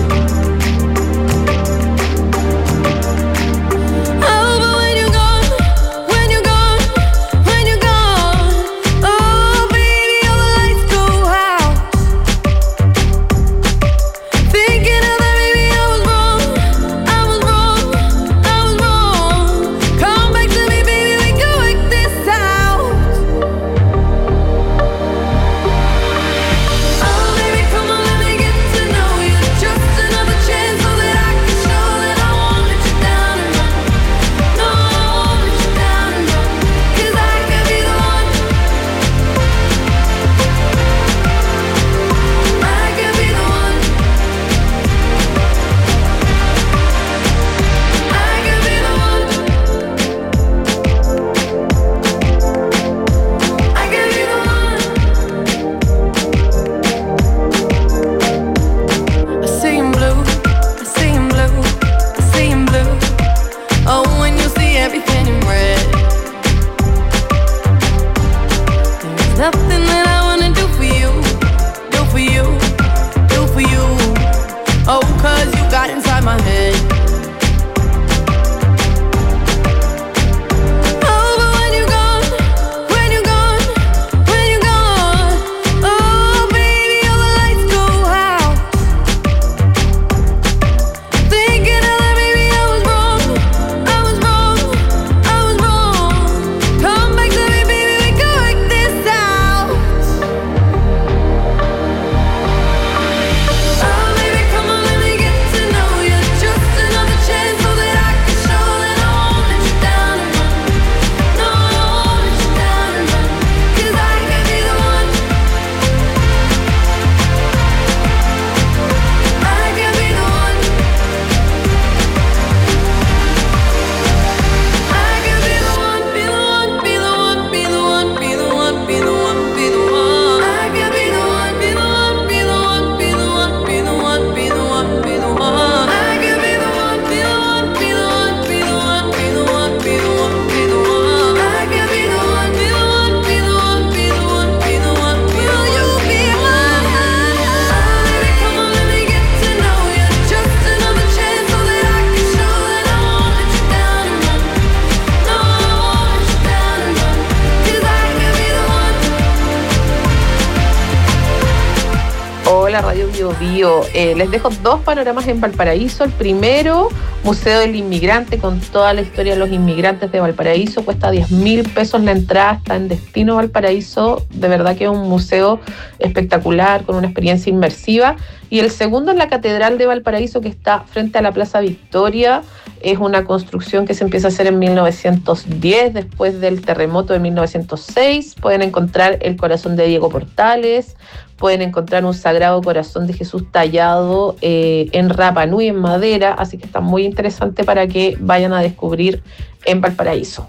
Radio Bio Bio. Les dejo dos panoramas en Valparaíso. El primero, Museo del Inmigrante, con toda la historia de los inmigrantes de Valparaíso, cuesta 10.000 pesos la entrada, está en Destino Valparaíso, de verdad que es un museo espectacular, con una experiencia inmersiva. Y el segundo es la Catedral de Valparaíso, que está frente a la Plaza Victoria. Es una construcción que se empieza a hacer en 1910, después del terremoto de 1906. Pueden encontrar el corazón de Diego Portales, pueden encontrar un Sagrado Corazón de Jesús tallado en Rapa Nui, en madera, así que está muy interesante para que vayan a descubrir en Valparaíso.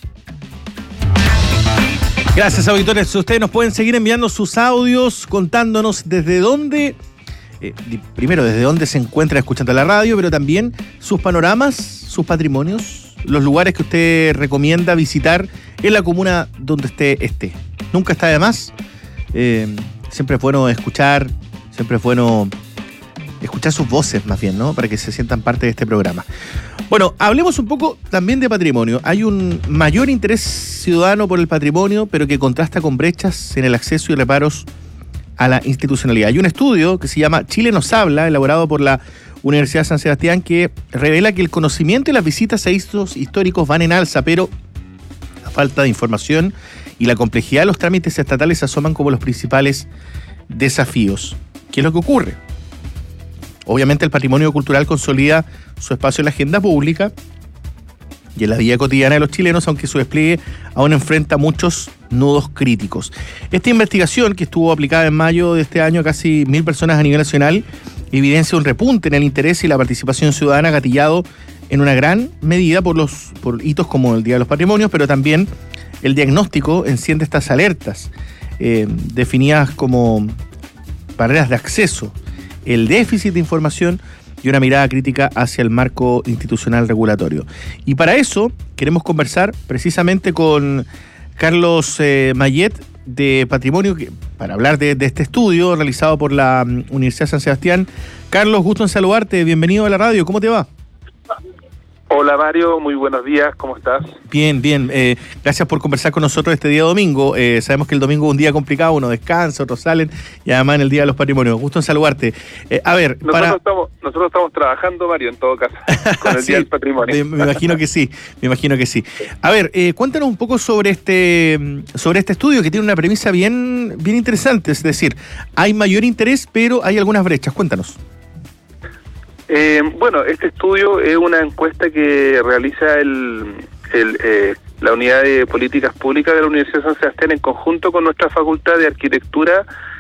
Gracias, auditores. Ustedes nos pueden seguir enviando sus audios, contándonos desde dónde... primero, desde dónde se encuentra escuchando la radio, pero también sus panoramas, sus patrimonios, los lugares que usted recomienda visitar en la comuna donde usted esté. Nunca está de más. Siempre es bueno escuchar sus voces, más bien, ¿no? Para que se sientan parte de este programa. Bueno, hablemos un poco también de patrimonio. Hay un mayor interés ciudadano por el patrimonio, pero que contrasta con brechas en el acceso y reparos a la institucionalidad. Hay un estudio que se llama Chile nos habla, elaborado por la Universidad de San Sebastián, que revela que el conocimiento y las visitas a hitos históricos van en alza, pero la falta de información y la complejidad de los trámites estatales se asoman como los principales desafíos. ¿Qué es lo que ocurre? Obviamente el patrimonio cultural consolida su espacio en la agenda pública y en la vida cotidiana de los chilenos, aunque su despliegue aún enfrenta muchos nudos críticos. Esta investigación, que estuvo aplicada en mayo de este año a casi 1.000 personas a nivel nacional, evidencia un repunte en el interés y la participación ciudadana, gatillado en una gran medida por hitos como el Día de los Patrimonios, pero también el diagnóstico enciende estas alertas, definidas como barreras de acceso, el déficit de información y una mirada crítica hacia el marco institucional regulatorio. Y para eso queremos conversar precisamente con Carlos Mayet de Patrimonio, para hablar de este estudio realizado por la Universidad de San Sebastián. Carlos, gusto en saludarte, bienvenido a la radio, ¿cómo te va? Hola Mario, muy buenos días, ¿cómo estás? Bien, bien, gracias por conversar con nosotros este día domingo. Sabemos que el domingo es un día complicado, uno descansa, otros salen, y además en el Día de los Patrimonios. Gusto en saludarte. Nosotros estamos trabajando, Mario, en todo caso, con el sí, Día del Patrimonio. Me imagino que sí, A ver, cuéntanos un poco sobre este estudio, que tiene una premisa bien interesante, es decir, hay mayor interés, pero hay algunas brechas. Cuéntanos. Bueno, este estudio es una encuesta que realiza la Unidad de Políticas Públicas de la Universidad de San Sebastián en conjunto con nuestra Facultad de Arquitectura,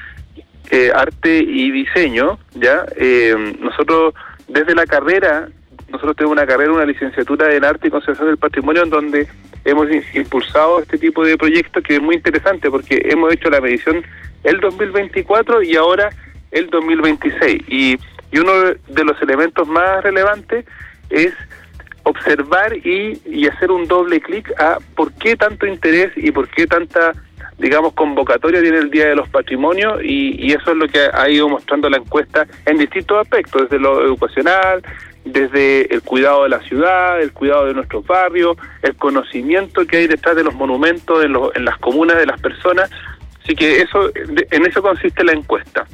Arte y Diseño. ¿Ya? Nosotros, desde la carrera, tenemos una licenciatura en Arte y Conservación del Patrimonio, en donde hemos impulsado este tipo de proyectos, que es muy interesante porque hemos hecho la medición el 2024 y ahora el 2026. Y uno de los elementos más relevantes es observar y hacer un doble clic a por qué tanto interés y por qué tanta, digamos, convocatoria tiene el Día de los Patrimonios, y eso es lo que ha ido mostrando la encuesta en distintos aspectos, desde lo educacional, desde el cuidado de la ciudad, el cuidado de nuestros barrios, el conocimiento que hay detrás de los monumentos en las comunas de las personas. Así que en eso consiste la encuesta.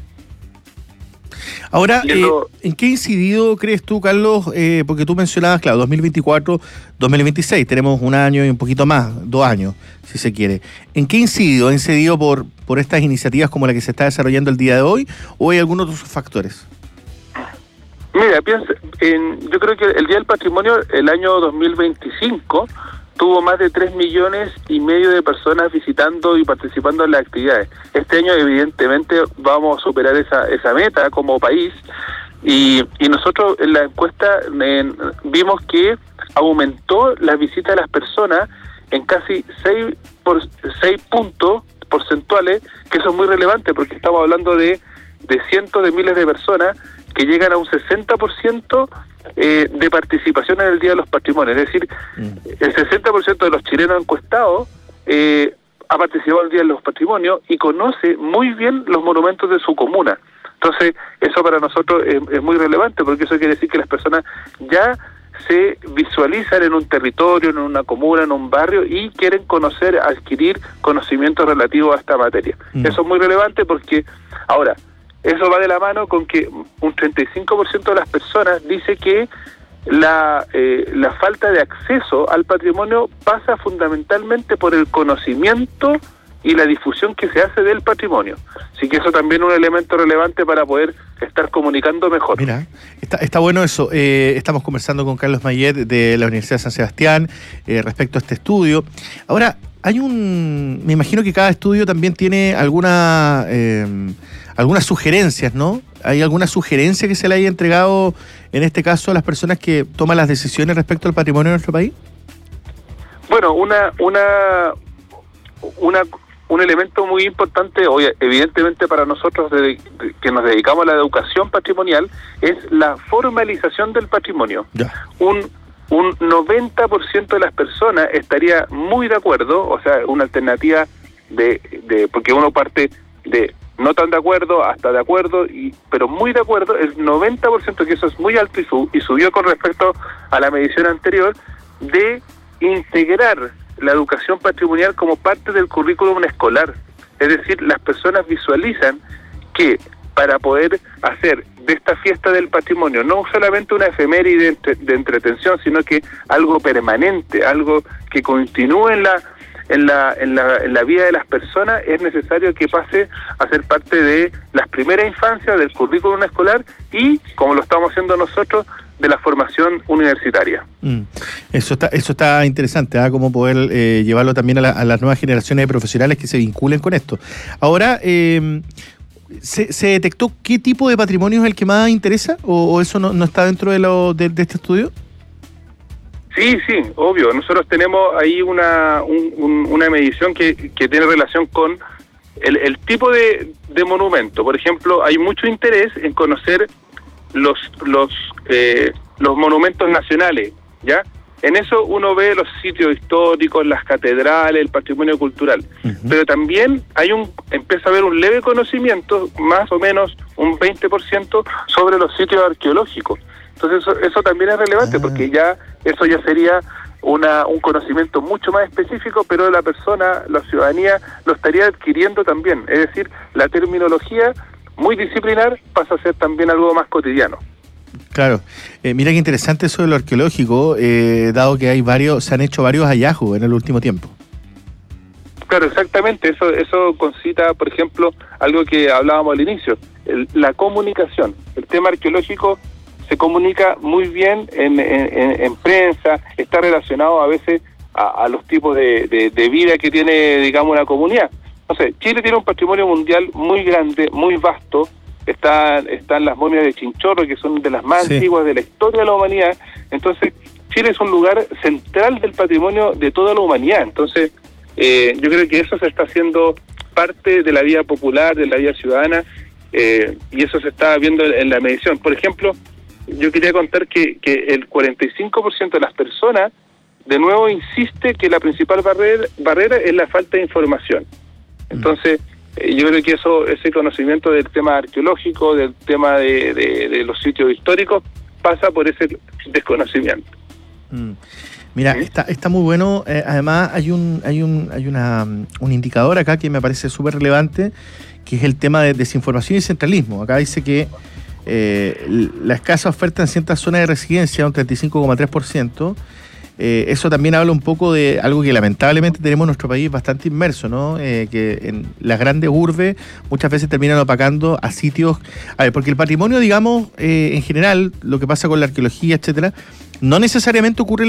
Ahora, ¿en qué ha incidido, crees tú, Carlos? Porque tú mencionabas, claro, 2024, 2026, tenemos un año y un poquito más, 2 años, si se quiere. ¿En qué ha incidido? ¿Ha incidido por estas iniciativas como la que se está desarrollando el día de hoy, o hay algunos otros factores? Mira, yo creo que el Día del Patrimonio, el año 2025, tuvo más de 3,5 millones de personas visitando y participando en las actividades. Este año, evidentemente, vamos a superar esa meta como país, y nosotros en la encuesta vimos que aumentó las visitas de las personas en casi 6 puntos porcentuales, que eso es muy relevante porque estamos hablando de cientos de miles de personas que llegan a un 60% de participación en el Día de los Patrimonios. Es decir, el 60% de los chilenos encuestados ha participado en el Día de los Patrimonios y conoce muy bien los monumentos de su comuna. Entonces, eso para nosotros es muy relevante, porque eso quiere decir que las personas ya se visualizan en un territorio, en una comuna, en un barrio, y quieren conocer, adquirir conocimientos relativos a esta materia. Eso es muy relevante porque, ahora, eso va de la mano con que un 35% de las personas dice que la falta de acceso al patrimonio pasa fundamentalmente por el conocimiento y la difusión que se hace del patrimonio. Así que eso también es un elemento relevante para poder estar comunicando mejor. Mira, está bueno eso. Estamos conversando con Carlos Mayet de la Universidad de San Sebastián respecto a este estudio. Ahora, me imagino que cada estudio también tiene algunas sugerencias, ¿no? ¿Hay alguna sugerencia que se le haya entregado, en este caso, a las personas que toman las decisiones respecto al patrimonio de nuestro país? Bueno, un elemento muy importante, hoy evidentemente para nosotros que nos dedicamos a la educación patrimonial, es la formalización del patrimonio. Ya. Un 90% de las personas estaría muy de acuerdo, o sea, una alternativa porque uno parte de no tan de acuerdo hasta de acuerdo, pero muy de acuerdo, el 90%, que eso es muy alto y subió con respecto a la medición anterior, de integrar la educación patrimonial como parte del currículum escolar. Es decir, las personas visualizan que para poder hacer de esta fiesta del patrimonio no solamente una efeméride de entretención, sino que algo permanente, algo que continúe en la vida de las personas, es necesario que pase a ser parte de las primeras infancias del currículum escolar y, como lo estamos haciendo nosotros, de la formación universitaria. Eso está interesante, ¿eh? Cómo poder llevarlo también a las nuevas generaciones de profesionales que se vinculen con esto. Ahora, ¿se detectó qué tipo de patrimonio es el que más interesa? ¿O eso no está dentro de este estudio? Sí, obvio. Nosotros tenemos ahí una medición que tiene relación con el tipo de monumento. Por ejemplo, hay mucho interés en conocer los monumentos nacionales, ¿ya? En eso uno ve los sitios históricos, las catedrales, el patrimonio cultural. Pero también empieza a haber un leve conocimiento, más o menos un 20%, sobre los sitios arqueológicos. Entonces eso también es relevante, porque eso ya sería un conocimiento mucho más específico, pero la persona, la ciudadanía, lo estaría adquiriendo también. Es decir, la terminología muy disciplinar pasa a ser también algo más cotidiano. Claro. Mira qué interesante eso de lo arqueológico, dado que se han hecho varios hallazgos en el último tiempo. Claro, exactamente. Eso concita, por ejemplo, algo que hablábamos al inicio, la comunicación. El tema arqueológico se comunica muy bien en prensa, está relacionado a veces a los tipos de vida que tiene, digamos, una comunidad. No sé, Chile tiene un patrimonio mundial muy grande, muy vasto. Están las momias de Chinchorro, que son de las más antiguas de la historia de la humanidad. Entonces, Chile es un lugar central del patrimonio de toda la humanidad. Entonces, yo creo que eso se está haciendo parte de la vida popular, de la vida ciudadana, y eso se está viendo en la medición. Por ejemplo, yo quería contar que el 45% de las personas, de nuevo, insiste que la principal barrera es la falta de información. Entonces, yo creo que ese conocimiento del tema arqueológico, del tema de los sitios históricos, pasa por ese desconocimiento. Mira, está muy bueno. Además, hay un indicador acá que me parece súper relevante, que es el tema de desinformación y centralismo. Acá dice que la escasa oferta en ciertas zonas de residencia, un 35,3%. Eso también habla un poco de algo que lamentablemente tenemos en nuestro país bastante inmerso, ¿no? Que en las grandes urbes muchas veces terminan opacando a sitios. A ver, porque el patrimonio, digamos, en general, lo que pasa con la arqueología, etcétera, no necesariamente ocurre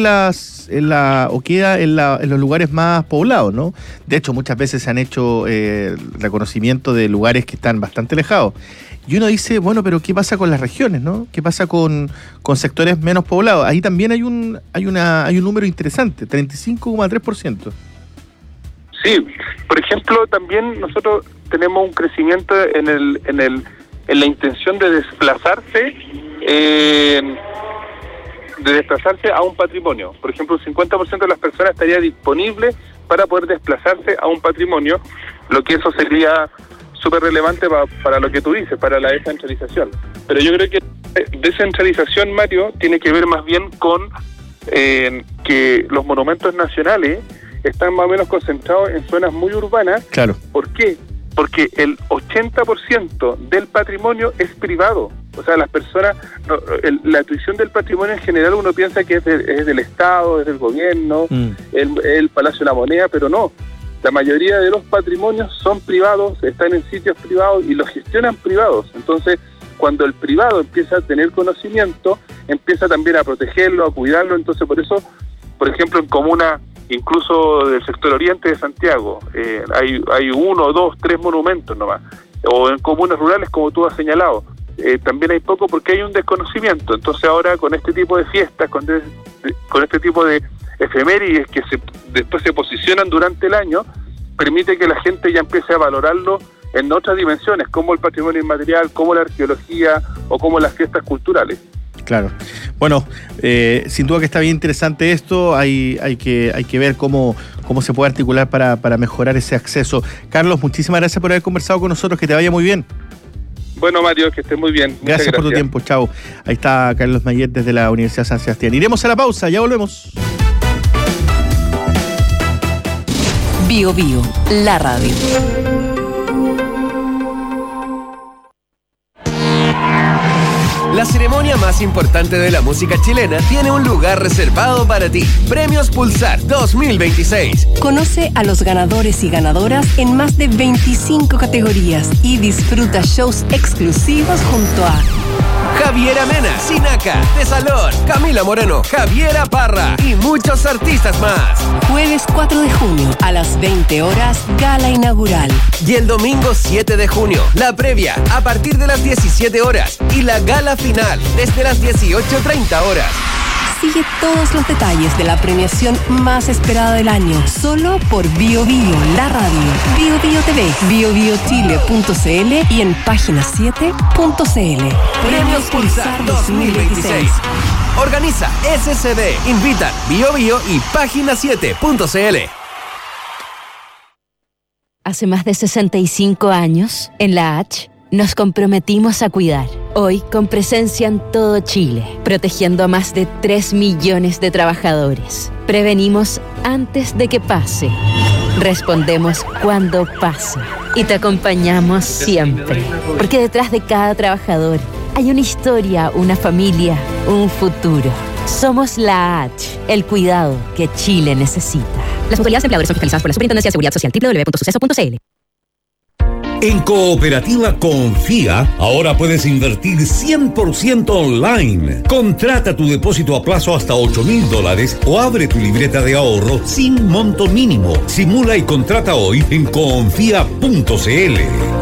queda en los lugares más poblados, ¿no? De hecho, muchas veces se han hecho reconocimiento de lugares que están bastante alejados. Y uno dice, bueno, pero ¿qué pasa con las regiones, no? ¿Qué pasa con sectores menos poblados? Ahí también hay un número interesante, 35,3%. Sí, por ejemplo, también nosotros tenemos un crecimiento en la intención de desplazarse a un patrimonio. Por ejemplo, un 50% de las personas estaría disponible para poder desplazarse a un patrimonio, lo que eso sería súper relevante para lo que tú dices, para la descentralización. Pero yo creo que descentralización, Mario, tiene que ver más bien con que los monumentos nacionales están más o menos concentrados en zonas muy urbanas. Claro. ¿Por qué? Porque el 80% del patrimonio es privado. O sea, las personas, la tuición del patrimonio en general uno piensa que es del Estado, es del gobierno, el Palacio de la Moneda, pero no. La mayoría de los patrimonios son privados, están en sitios privados y los gestionan privados. Entonces, cuando el privado empieza a tener conocimiento, empieza también a protegerlo, a cuidarlo. Entonces, por eso, por ejemplo, en comunas, incluso del sector oriente de Santiago, hay 1, 2, 3 monumentos nomás. O en comunas rurales, como tú has señalado, también hay poco porque hay un desconocimiento. Entonces ahora con este tipo de fiestas, con este tipo de efemérides que después se posicionan durante el año, permite que la gente ya empiece a valorarlo en otras dimensiones, como el patrimonio inmaterial, como la arqueología o como las fiestas culturales. Claro. Bueno, sin duda que está bien interesante esto. Hay que ver cómo se puede articular para mejorar ese acceso. Carlos, muchísimas gracias por haber conversado con nosotros. Que te vaya muy bien. Bueno, Mario, que estés muy bien. Gracias por tu tiempo. Chao. Ahí está Carlos Mayer desde la Universidad San Sebastián. Iremos a la pausa. Ya volvemos. Bio Bio, la radio. La ceremonia más importante de la música chilena tiene un lugar reservado para ti. Premios Pulsar 2026. Conoce a los ganadores y ganadoras en más de 25 categorías y disfruta shows exclusivos junto a Javiera Mena, Sinaca, Tesalón, Camila Moreno, Javiera Parra y muchos artistas más. Jueves 4 de junio a las 20 horas, gala inaugural. Y el domingo 7 de junio, la previa a partir de las 17 horas y la gala final desde las 18:30 horas. Sigue todos los detalles de la premiación más esperada del año, solo por Bio Bio, la radio, Bio Bio TV, biobiochile.cl y en página7.cl. Premios Pulsar 2026. Organiza SCD, invita Bio Bio y página7.cl. Hace más de 65 años, en la H, nos comprometimos a cuidar. Hoy, con presencia en todo Chile, protegiendo a más de 3 millones de trabajadores. Prevenimos antes de que pase. Respondemos cuando pasa. Y te acompañamos siempre. Porque detrás de cada trabajador hay una historia, una familia, un futuro. Somos la H, el cuidado que Chile necesita. Las autoridades empleadoras son fiscalizadas por la Superintendencia de Seguridad Social, www.suceso.cl. En Cooperativa Confía, ahora puedes invertir 100% online. Contrata tu depósito a plazo hasta $8,000 o abre tu libreta de ahorro sin monto mínimo. Simula y contrata hoy en confía.cl.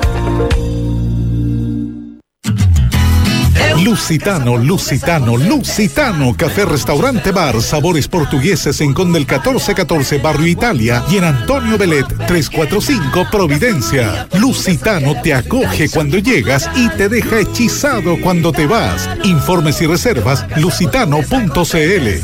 Lusitano, café, restaurante, bar, sabores portugueses en Conde el 1414, Barrio Italia, y en Antonio Belet 345, Providencia. Lusitano te acoge cuando llegas y te deja hechizado cuando te vas. Informes y reservas, lusitano.cl.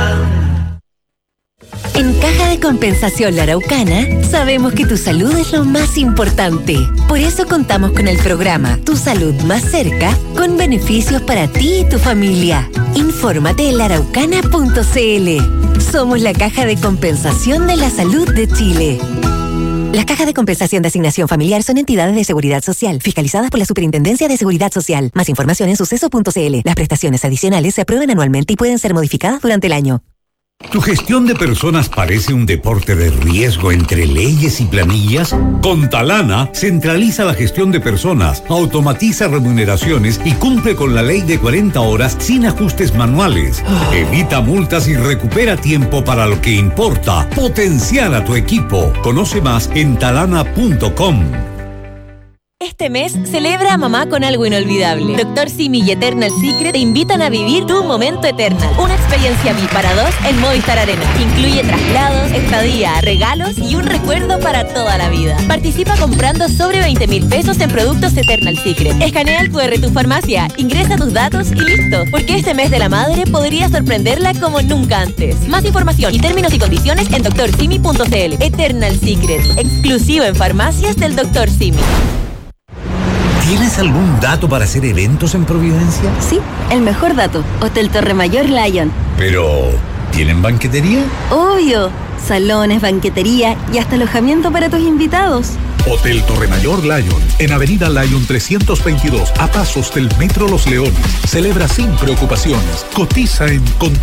En Caja de Compensación La Araucana, sabemos que tu salud es lo más importante. Por eso contamos con el programa Tu Salud Más Cerca, con beneficios para ti y tu familia. Infórmate en laraucana.cl. Somos la Caja de Compensación de la Salud de Chile. Las cajas de compensación de asignación familiar son entidades de seguridad social, fiscalizadas por la Superintendencia de Seguridad Social. Más información en suceso.cl. Las prestaciones adicionales se aprueban anualmente y pueden ser modificadas durante el año. ¿Tu gestión de personas parece un deporte de riesgo entre leyes y planillas? Con Talana, centraliza la gestión de personas, automatiza remuneraciones y cumple con la ley de 40 horas sin ajustes manuales. Evita multas y recupera tiempo para lo que importa. Potenciar a tu equipo. Conoce más en talana.com. Este mes celebra a mamá con algo inolvidable. Dr. Simi y Eternal Secret te invitan a vivir tu momento Eternal. Una experiencia VIP para 2 en Movistar Arena. Incluye traslados, estadía, regalos y un recuerdo para toda la vida. Participa comprando sobre 20,000 pesos en productos Eternal Secret. Escanea el QR de tu farmacia, ingresa tus datos y listo. Porque este mes de la madre podría sorprenderla como nunca antes. Más información y términos y condiciones en drsimi.cl. Eternal Secret, exclusivo en farmacias del Dr. Simi. ¿Tienes algún dato para hacer eventos en Providencia? Sí, el mejor dato. Hotel Torre Mayor Lion. Pero, ¿tienen banquetería? Obvio. Salones, banquetería y hasta alojamiento para tus invitados. Hotel Torremayor Lion, en Avenida Lion 322, a pasos del Metro Los Leones. Celebra sin preocupaciones. Cotiza en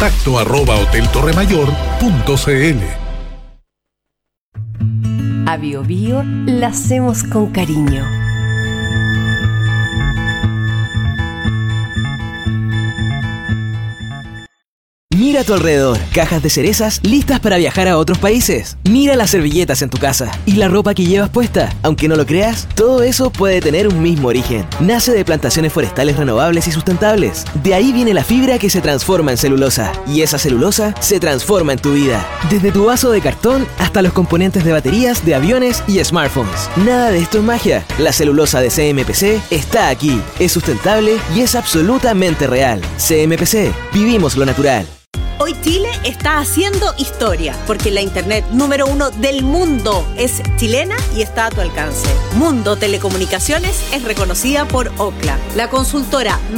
contacto@hoteltorremayor.cl. A Bio Bio la hacemos con cariño. Mira a tu alrededor, cajas de cerezas listas para viajar a otros países. Mira las servilletas en tu casa y la ropa que llevas puesta. Aunque no lo creas, todo eso puede tener un mismo origen. Nace de plantaciones forestales renovables y sustentables. De ahí viene la fibra que se transforma en celulosa. Y esa celulosa se transforma en tu vida. Desde tu vaso de cartón hasta los componentes de baterías, de aviones y smartphones. Nada de esto es magia. La celulosa de CMPC está aquí. Es sustentable y es absolutamente real. CMPC, vivimos lo natural. Hoy Chile está haciendo historia, porque la internet número 1 del mundo es chilena y está a tu alcance. Mundo Telecomunicaciones es reconocida por Ookla, la consultora